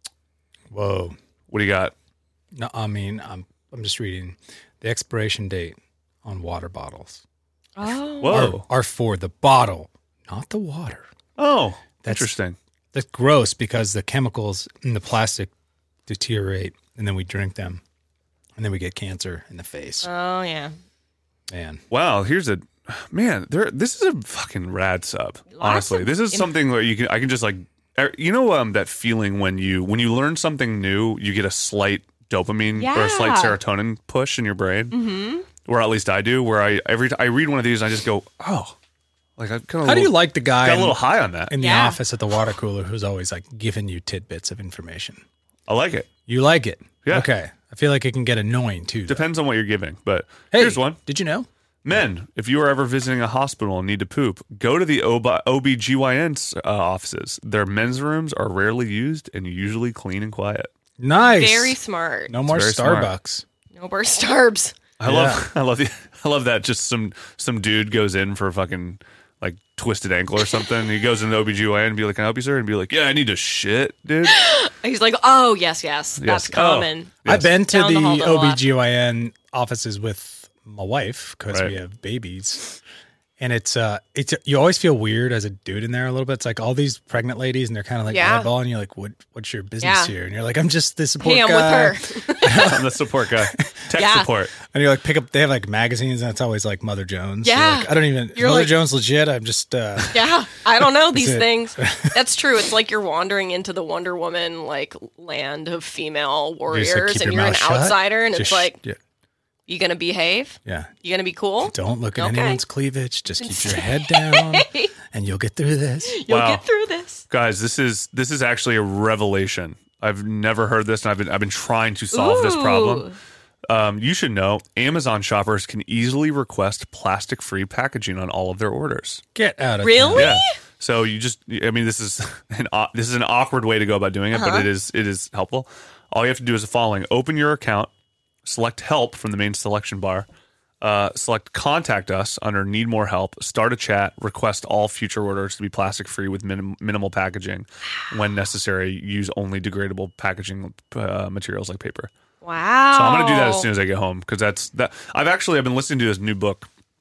Whoa. what do you got? No, I mean, I'm I'm just reading the expiration date on water bottles Oh. Whoa. are, are for the bottle, not the water. Oh, That's- interesting. That's gross because the chemicals in the plastic deteriorate and then we drink them and then we get cancer in the face. Oh yeah. Man. Wow, here's a man. There, this is a fucking rad sub. Honestly, of this is im- something where you can. I can just like, er, you know, um, that feeling when you when you learn something new, you get a slight dopamine or a slight Yeah. serotonin push in your brain. Mm-hmm. Or at least I do. Where I every t- I read one of these, and I just go, oh, like I kind of. How do you like the guy Got a in, little high on that. in the Yeah. office at the water cooler who's always like giving you tidbits of information? I like it. You like it? Yeah. Okay. I feel like it can get annoying too. though. Depends on what you're giving, but Hey, here's one. Did you know? Men, if you are ever visiting a hospital and need to poop, go to the O B G Y N uh, offices. Their men's rooms are rarely used and usually clean and quiet. Nice. Very smart. No more very smart. Starbucks. No more starbs. I love, I love the, I love that. Just some some dude goes in for a fucking like twisted ankle or something. He goes in the O B G Y N and be like, "Can I help you, sir?" And be like, "Yeah, I need to shit, dude." He's like, oh yes, yes, that's Yes. common. Oh. I've been to Down the hall the a lot. O B G Y N offices with my wife because Right. we have babies. And it's uh it's you always feel weird as a dude in there a little bit. It's like all these pregnant ladies and they're kind of like Yeah. eyeballing you like, what what's your business Yeah. here? And you're like, I'm just the support Hey, I'm guy. with her. I'm the support guy, tech Yeah. support. And you're like, pick up. They have like magazines, and it's always like Mother Jones. You're Yeah. like, I don't even. is You're Mother like- Jones legit. I'm just. uh Yeah, I don't know these it. things. That's true. It's like you're wandering into the Wonder Woman like land of female you just, like, warriors, keep and your you're an mouth shut. outsider, and Just- it's like, yeah, you gonna behave? yeah. You gonna be cool? Don't look at Okay. anyone's cleavage. Just keep your head down, and you'll get through this. You'll Wow. get through this. Guys, this is this is actually a revelation. I've never heard this, and I've been I've been trying to solve this problem. Um, you should know Amazon shoppers can easily request plastic-free packaging on all of their orders. Get out of Really? Yeah. So you just, I mean, this is an au- this is an awkward way to go about doing it, but it is it is helpful. All you have to do is the following: open your account, select Help from the main selection bar, uh, select Contact Us under Need More Help, start a chat, request all future orders to be plastic free with minim- minimal packaging. When necessary, use only degradable packaging uh, materials like paper. Wow. So I'm going to do that as soon as I get home because that's that. I've actually I've been listening to this new book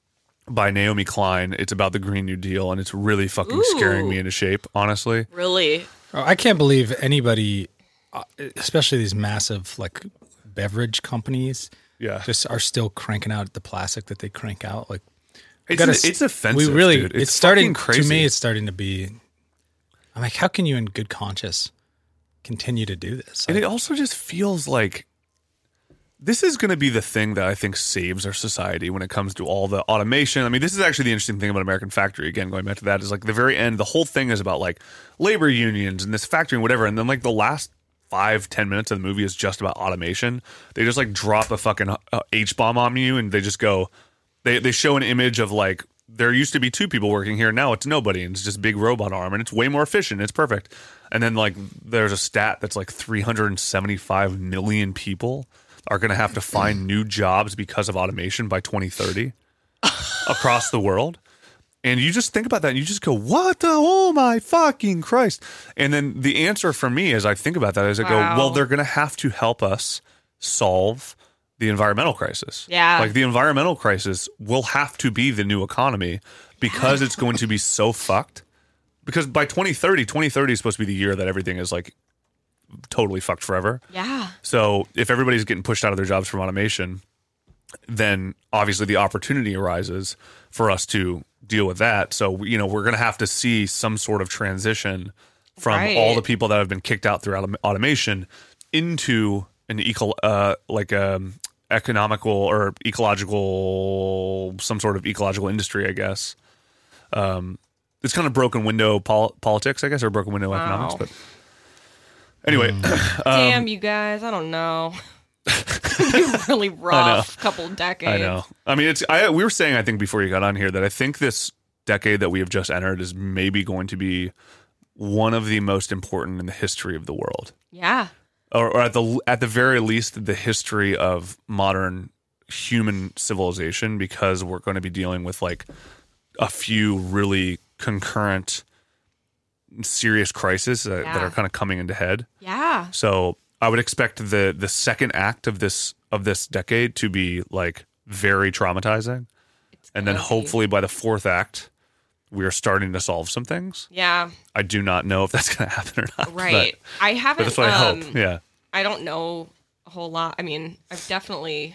by Naomi Klein. It's about the Green New Deal, and it's really fucking Ooh. scaring me into shape, honestly. Really? Oh, I can't believe anybody, uh, especially these massive like beverage companies, Yeah. just are still cranking out the plastic that they crank out. Like, we It's, gotta an- s- it's offensive, We really, dude. it's, It's starting fucking crazy. to me. It's starting to be. I'm like, how can you, in good conscience, continue to do this? And Like, it also just feels like this is going to be the thing that I think saves our society when it comes to all the automation. I mean, this is actually the interesting thing about American Factory. Again, going back to that, is like the very end, the whole thing is about like labor unions and this factory and whatever. And then like the last five, ten minutes of the movie is just about automation. They just like drop a fucking uh, H-bomb on you and they just go, they, they show an image of like, there used to be two people working here. Now it's nobody. And it's just a big robot arm and it's way more efficient. It's perfect. And then like there's a stat that's like three hundred seventy-five million people are going to have to find new jobs because of automation by twenty thirty across the world. And you just think about that and you just go, what the, oh my fucking Christ. And then the answer for me as I think about that is I go, Wow. well, they're going to have to help us solve the environmental crisis. Yeah. Like the environmental crisis will have to be the new economy because it's going to be so fucked. Because by twenty thirty, twenty thirty is supposed to be the year that everything is like totally fucked forever. Yeah. So if everybody's getting pushed out of their jobs from automation, then obviously the opportunity arises for us to deal with that. So, you know, we're going to have to see some sort of transition from Right. all the people that have been kicked out through autom- automation into an eco, uh, like um economical or ecological, some sort of ecological industry, I guess. Um, it's kind of broken window pol- politics, I guess, or broken window Wow. economics. But anyway, Damn, you guys. I don't know. Be really rough couple decades. I know. I mean, it's. I we were saying, I think before you got on here, that I think this decade that we have just entered is maybe going to be one of the most important in the history of the world, Yeah. or, or at the at the very least, the history of modern human civilization, because we're going to be dealing with like a few really concurrent, serious crises that, that Yeah. are kind of coming into head. Yeah. So I would expect the the second act of this of this decade to be like very traumatizing, and then gonna be. hopefully by the fourth act, we are starting to solve some things. Yeah. I do not know if that's going to happen or not. Right. I But, haven't. but that's what I um, hope. Yeah. I don't know a whole lot. I mean, I've definitely.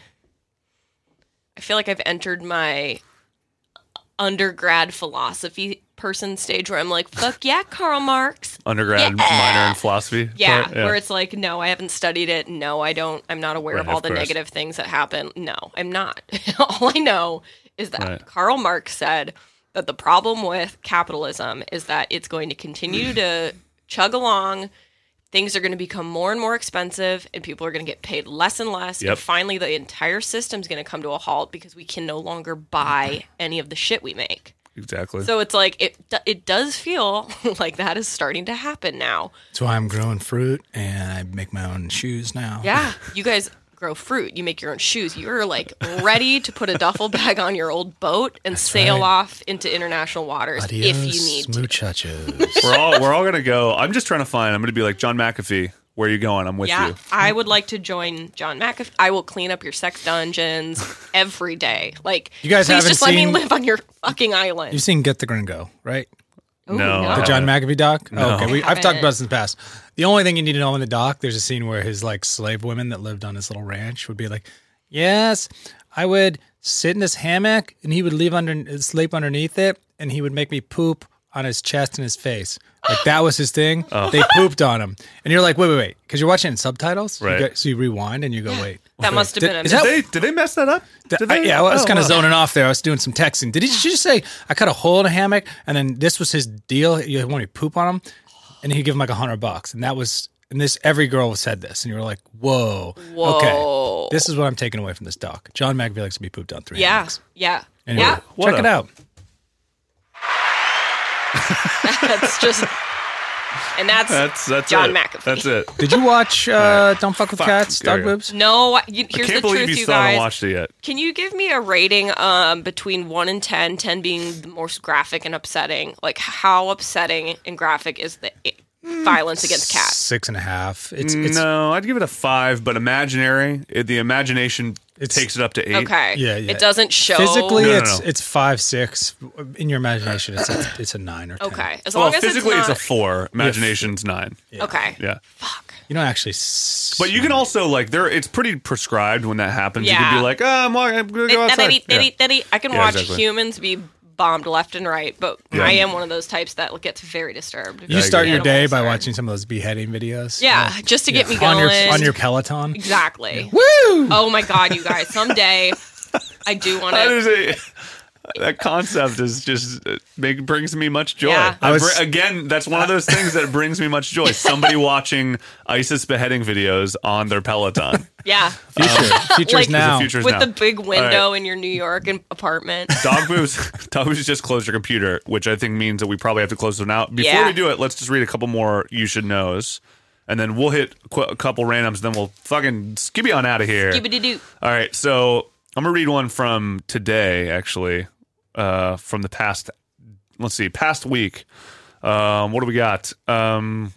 I feel like I've entered my undergrad philosophy person stage where I'm like, fuck yeah, Karl Marx. Undergrad Yeah. minor in philosophy. Yeah, part? where it's like, no, I haven't studied it. No, I don't. I'm not aware of Right, all of the course. negative things that happen. No, I'm not. All I know is that Right. Karl Marx said that the problem with capitalism is that it's going to continue to chug along. Things are going to become more and more expensive, and people are going to get paid less and less. Yep. And finally, the entire system's going to come to a halt because we can no longer buy any of the shit we make. Exactly. So it's like it. It does feel like that is starting to happen now. that's why I'm growing fruit and I make my own shoes now. Yeah, you guys grow fruit. You make your own shoes. You're like ready to put a duffel bag on your old boat and sail right. off into international waters Adios, if you need to. muchachos. we're all we're all going to go. I'm just trying to find. I'm going to be like John McAfee. Where are you going? I'm with Yeah, you. I would like to join John McAfee. I will clean up your sex dungeons every day. Like, You guys please haven't just let me seen- live on your fucking island. You've seen Get the Gringo, right? Ooh, No. The John McAfee doc? No. Oh, okay. We, I've talked Haven't. about this in the past. The only thing you need to know in the doc, there's a scene where his like slave women that lived on his little ranch would be like, yes, I would sit in this hammock and he would leave under sleep underneath it and he would make me poop on his chest and his face. Like that was his thing. Oh. They pooped on him. And you're like, wait, wait, wait. Because you're watching it in subtitles. You Right. get- so you rewind and you go, wait. That wait, mast have did- been a is Did that- they did they mess that up? Did I- they? yeah, I was Oh, kind of wow. zoning off there. I was doing some texting. Did he did you just say I cut a hole in a hammock and then this was his deal? You want to poop on him, and he'd give him like a hundred bucks, and that was and this every girl said this, and you were like, whoa, Whoa. okay, this is what I'm taking away from this doc. John McAfee likes to be pooped on three. Yeah, hammocks. yeah, Anyway, yeah. What check a- it out. That's just, and that's, That's that's John it. McAfee. That's it. Did you watch uh, Don't Fuck with Fuck, Cats, there Dog you go. Boobs? no. You, I here's can't the believe truth, you you still haven't guys. watched it yet. Can you give me a rating um, between one and ten, ten being the most graphic and upsetting? Like, how upsetting and graphic is the violence against cats. Six and a half. It's it's no, I'd give it a five, but imaginary, it, the imagination It's- takes it up to eight. Okay. Yeah, yeah. It doesn't show. physically No, no, it's no. it's five six. In your imagination, it's a, it's a nine or ten. Okay. As Well, long as physically it's, it's, not, a four. Imagination's nine. Okay. Yeah. Fuck. You don't actually. S- But you can also like there. It's pretty prescribed when that happens. You Yeah. can be like, oh, I'm, walking, I'm gonna go outside. Yeah. I can Yeah, watch exactly. humans be bombed left and right, but Yeah. I am one of those types that gets very disturbed. you I start agree. your day Animals by are- watching some of those beheading videos. Yeah, just to get me on going. your on your Peloton. Exactly. Woo! Oh my god, you guys! Someday, I do want That to. is a that concept is just uh, make, brings me much joy. Yeah. I I was- br- again, that's one of those things that brings me much joy. Somebody watching ISIS beheading videos on their Peloton. Yeah, Future, futures Like- now. The future's with now. the big window All in your New York in- apartment. Dog moves. Dog moves just closed your computer, which I think means that we probably have to close them out. Before Yeah. we do it, let's just read a couple more you should knows, and then we'll hit qu- a couple randoms. Then we'll fucking skibby on out of here. Skibbity doo. All right, so I'm gonna read one from today, actually, uh, from the past. Let's see, past week. Um, what do we got? Um,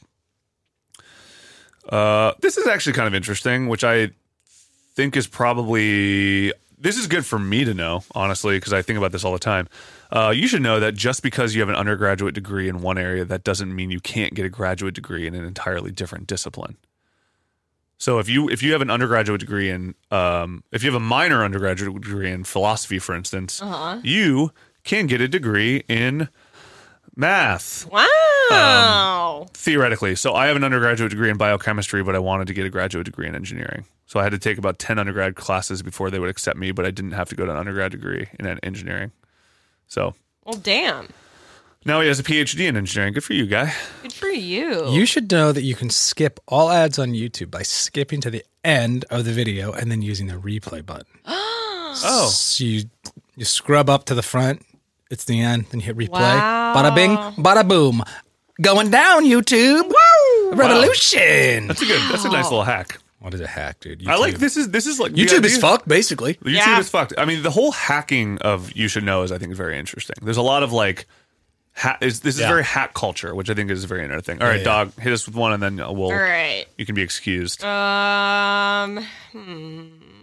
uh, this is actually kind of interesting, which I think is probably this is good for me to know, honestly, because I think about this all the time. Uh, you should know that just because you have an undergraduate degree in one area, that doesn't mean you can't get a graduate degree in an entirely different discipline. So if you if you have an undergraduate degree in um, if you have a minor undergraduate degree in philosophy, for instance, Uh-huh. you can get a degree in math Wow. theoretically. So I have an undergraduate degree in biochemistry, but I wanted to get a graduate degree in engineering. So I had to take about ten undergrad classes before they would accept me, but I didn't have to go to an undergrad degree in engineering. So well, damn. now he has a P H D in engineering. Good for you, guy. Good for you. You should know that you can skip all ads on YouTube by skipping to the end of the video and then using the replay button. Oh, So you you scrub up to the front. It's the end. Then you hit replay. Wow. Bada bing, bada boom. Going down, YouTube. Woo! Revolution. that's a good. That's a nice little hack. What is a hack, dude? I like YouTube. this. Is this is like the YouTube is idea- fucked, basically. YouTube Yeah. is fucked. I mean, the whole hacking of you should know is, I think, is very interesting. There's a lot of like, ha- is, this is Yeah. very hack culture, which I think is very interesting. All right, yeah. dog, hit us with one, and then we'll. All right. You can be excused. Um. Hmm.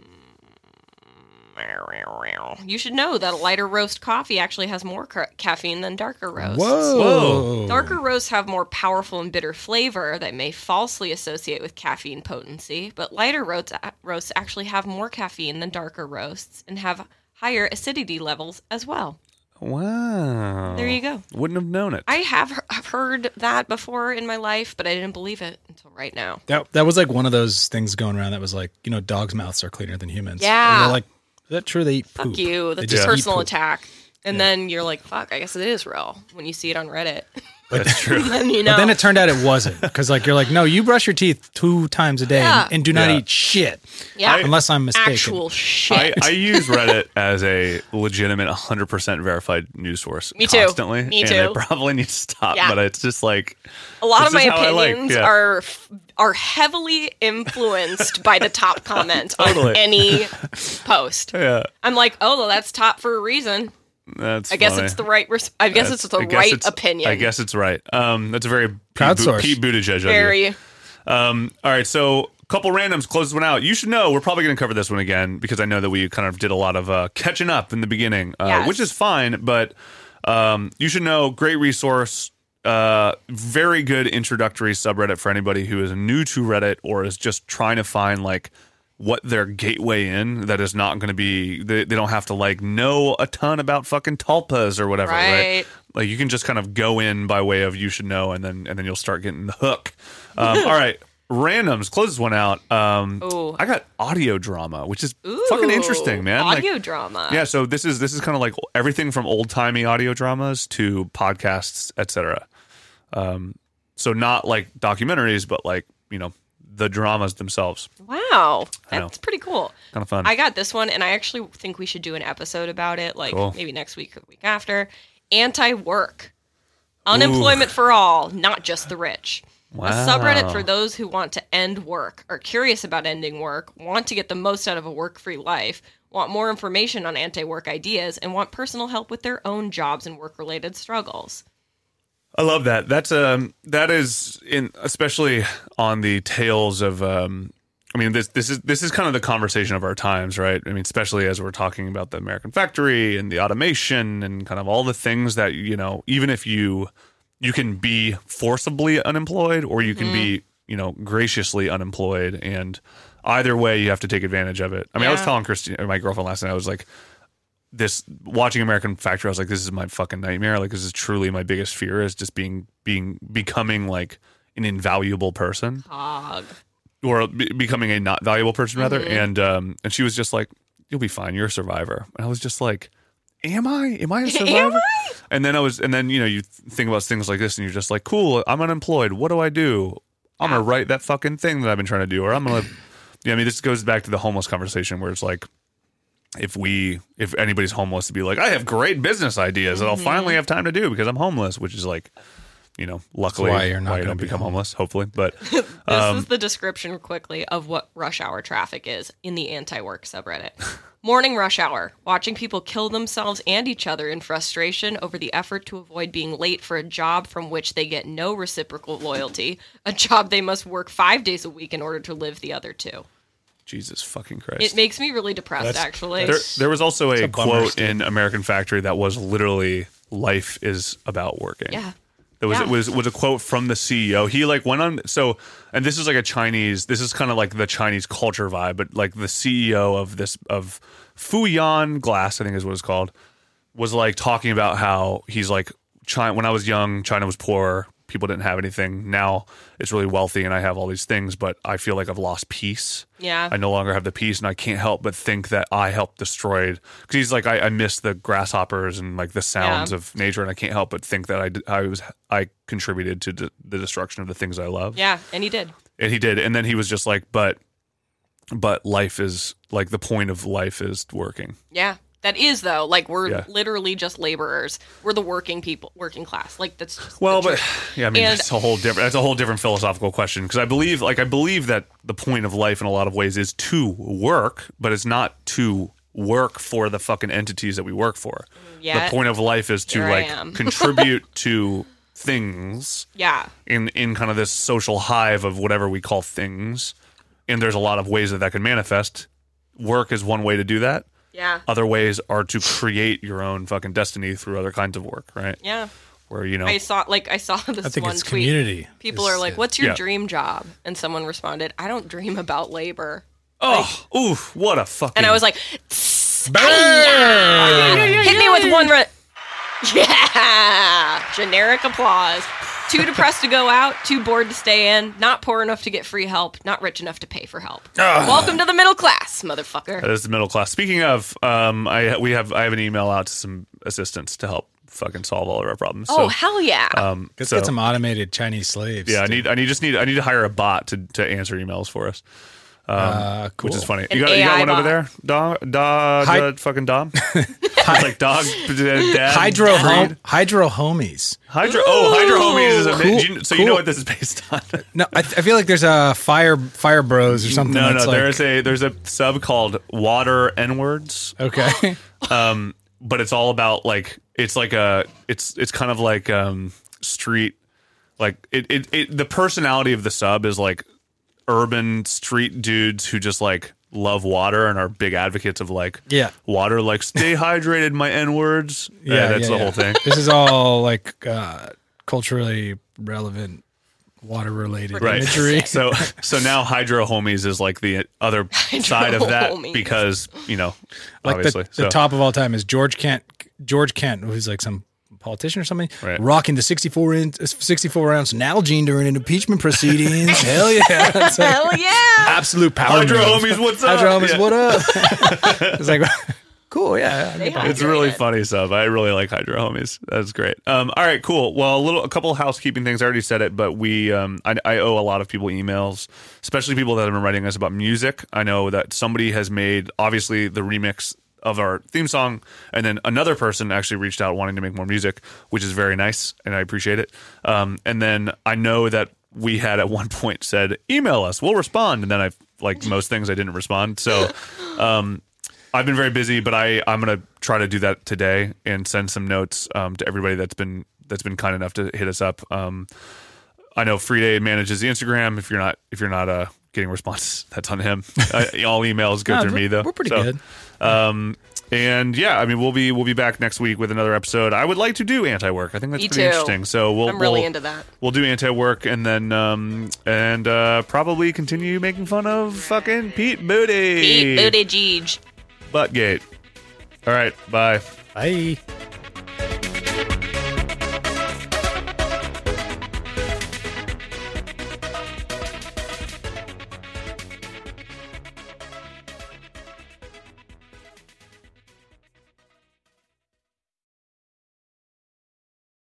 You should know that a lighter roast coffee actually has more ca- caffeine than darker roasts. Whoa. Whoa. Darker roasts have more powerful and bitter flavor that may falsely associate with caffeine potency, but lighter roasts, roasts actually have more caffeine than darker roasts and have higher acidity levels as well. Wow. There you go. Wouldn't have known it. I have he- have heard that before in my life, but I didn't believe it until right now. That that was like one of those things going around that was like, you know, dogs' mouths are cleaner than humans. Yeah. And you're like, is that true? They eat Fuck poop. you. They That's just a eat personal poop. attack. And then you're like, fuck, I guess it is real when you see it on Reddit. That's true. then you know. But then it turned out it wasn't. Because like you're like, no, you brush your teeth two times a day Yeah. and, and do not Yeah. eat shit. yeah. Unless I'm mistaken. Actual I, shit. I use Reddit as a legitimate one hundred percent verified news source. Me too. Constantly. Me And too. I probably need to stop, Yeah. but it's just like. a lot this of my is how I like, opinions yeah. are are heavily influenced by the top comment Totally. on any post. Yeah, I'm like, oh, well, that's top for a reason. that's I guess funny. it's the right. Res- I guess That's- it's the I guess right it's- opinion. I guess it's right. Um, that's a very Pete, Crowdsource. Pete Buttigieg of you. very. Um, all right, so couple randoms, close this one out. You should know we're probably going to cover this one again because I know that we kind of did a lot of uh, catching up in the beginning, uh, Yes. which is fine. But um, you should know, great resource, uh, very good introductory subreddit for anybody who is new to Reddit or is just trying to find like what their gateway in that is not going to be. They, they don't have to like know a ton about fucking tulpas or whatever, right? Right. Like you can just kind of go in by way of you should know, and then and then you'll start getting the hook. Um, all right, randoms. Close this one out. Um, Ooh. I got audio drama, which is Ooh, fucking interesting, man. Like, Audio drama. yeah, so this is this is kind of like everything from old timey audio dramas to podcasts, et cetera. Um, so not like documentaries, but like you know the dramas themselves. Wow, I know. that's pretty cool. Kind of fun. I got this one, and I actually think we should do an episode about it, like Cool. maybe next week or the week after. Anti-work, unemployment for all, not just the rich. Wow. A subreddit for those who want to end work, are curious about ending work, want to get the most out of a work-free life, want more information on anti-work ideas, and want personal help with their own jobs and work-related struggles. I love that. That's um that is in especially on the tails of um I mean this this is this is kind of the conversation of our times, right? I mean, especially as we're talking about the American factory and the automation and kind of all the things that, you know, even if you you can be forcibly unemployed or you can mm-hmm. be, you know, graciously unemployed, and either way you have to take advantage of it. I mean, yeah. I was telling Christine, my girlfriend last night, I was like, this watching American Factory, I was like, this is my fucking nightmare. Like, this is truly my biggest fear, is just being being becoming like an invaluable person, Hog. or be, becoming a not valuable person rather. Mm-hmm. And um, and she was just like, "You'll be fine. You're a survivor." And I was just like, "Am I? Am I a survivor?" Am I? And then I was, and then you know, you think about things like this, and you're just like, "Cool. I'm unemployed. What do I do? I'm gonna write that fucking thing that I've been trying to do, or I'm gonna." Yeah, I mean, this goes back to the homeless conversation where it's like, if we, if anybody's homeless, to be like, I have great business ideas that I'll finally have time to do because I'm homeless, which is like, you know, luckily why you're not why you gonna don't be become homeless. homeless, hopefully. But This um, is the description quickly of what rush hour traffic is in the anti-work subreddit. Morning rush hour, watching people kill themselves and each other in frustration over the effort to avoid being late for a job from which they get no reciprocal loyalty, a job they must work five days a week in order to live the other two. Jesus fucking Christ. It makes me really depressed, That's- actually. There, there was also a, a bummer, quote Steve. in American Factory that was literally, "Life is about working." yeah. There was Yeah. it was was a quote from the C E O. He like went on so, and this is like a Chinese. This is kind of like the Chinese culture vibe, but like the C E O of this of Fuyuan Glass, I think is what it's called, was like talking about how he's like, China. When I was young, China was poor. People didn't have anything. Now it's really wealthy, and I have all these things, but I feel like I've lost peace. Yeah. I no longer have the peace, and I can't help but think that I helped destroy. Because he's like, I, I miss the grasshoppers and like the sounds Yeah. of nature, and I can't help but think that I, did- I was I contributed to d- the destruction of the things I love. Yeah, and he did. And he did, and then he was just like, but, but life is like the point of life is working. Yeah. That is, though. Like, we're Yeah. literally just laborers. We're the working people, working class. Like, that's just Well, the but truth. yeah, I mean, And- that's a whole different. That's a whole different philosophical question, because I believe, like, I believe that the point of life in a lot of ways is to work, but it's not to work for the fucking entities that we work for. Yeah. The point of life is to Here I like am. contribute to things Yeah. in in kind of this social hive of whatever we call things, and there's a lot of ways that that can manifest. Work is one way to do that. Yeah. Other ways are to create your own fucking destiny through other kinds of work, right? Yeah. Where, you know, I saw, like, I saw this I think one it's tweet. community. People is are like, it. "What's your Yeah. dream job?" And someone responded, "I don't dream about labor." oh, oof, what a fucking. And I was like, "Hit me with one." Re- yeah. Generic applause. Too depressed to go out, too bored to stay in, not poor enough to get free help, not rich enough to pay for help. Welcome to the middle class, motherfucker. that is the middle class. Speaking of, um, I we have I have an email out to some assistants to help fucking solve all of our problems. Oh, So, hell yeah. um, Let's so- get some automated Chinese slaves. yeah, I to- need I need just need I need to hire a bot to to answer emails for us. uh, cool. Which is funny. An You got, you got A I one over bot. there? Dog, dog, Hi- uh, fucking Dom? It's like dog, dad, Hydro dad home, breed. Hydro homies. Hydro, oh, Hydro Homies is a Cool, do you- So you know cool. what this is based on? No, I, I feel like there's a fire Fire Bros or something. No, that's no, like, there's a there's a sub called Water N-Words. okay. Um, but it's all about like it's like a it's it's kind of like um street like it, it it the personality of the sub is like urban street dudes who just like love water and are big advocates of like Yeah. water, like stay hydrated, my N words. Yeah, that's yeah, the yeah. whole thing. This is all like uh, culturally relevant, water related Right. imagery. So so now Hydro Homies is like the other side of that Homies. because, you know, Like obviously. the, the So- top of all time is George Kent. George Kent, who's like some politician or something, Right. rocking the sixty-four inch, sixty-four ounce Nalgene during an impeachment proceedings. Hell yeah! It's like Hell yeah. absolute power. Hydro move. Homies, what's up? Hydro Homies, Yeah. what up? It's like cool, yeah. They It's hydrate really it. funny stuff. I really like Hydro Homies. That's great. Um, all right, cool. Well, a little, a couple of housekeeping things. I already said it, but we, um, I, I owe a lot of people emails, especially people that have been writing us about music. I know that somebody has made obviously the remix of our theme song, and then another person actually reached out wanting to make more music, which is very nice, and I appreciate it. Um, and then I know that we had at one point said, email us, we'll respond, and then I, like most things, I didn't respond. So, um, I've been very busy, but I, I'm going to try to do that today and send some notes um, to everybody that's been that's been kind enough to hit us up. Um, I know Friday manages the Instagram. If you're not if you're not uh, getting responses, that's on him. uh, all emails go No, through we're- me though. we're pretty So, good. Um, and yeah, I mean, we'll be we'll be back next week with another episode. I would like to do anti-work. I think that's Me pretty too. interesting. So we'll I'm really we'll, into that. We'll do anti-work and then um and uh probably continue making fun of fucking Pete Booty. Pete Buttigieg. Buttgate. All right, bye. Bye.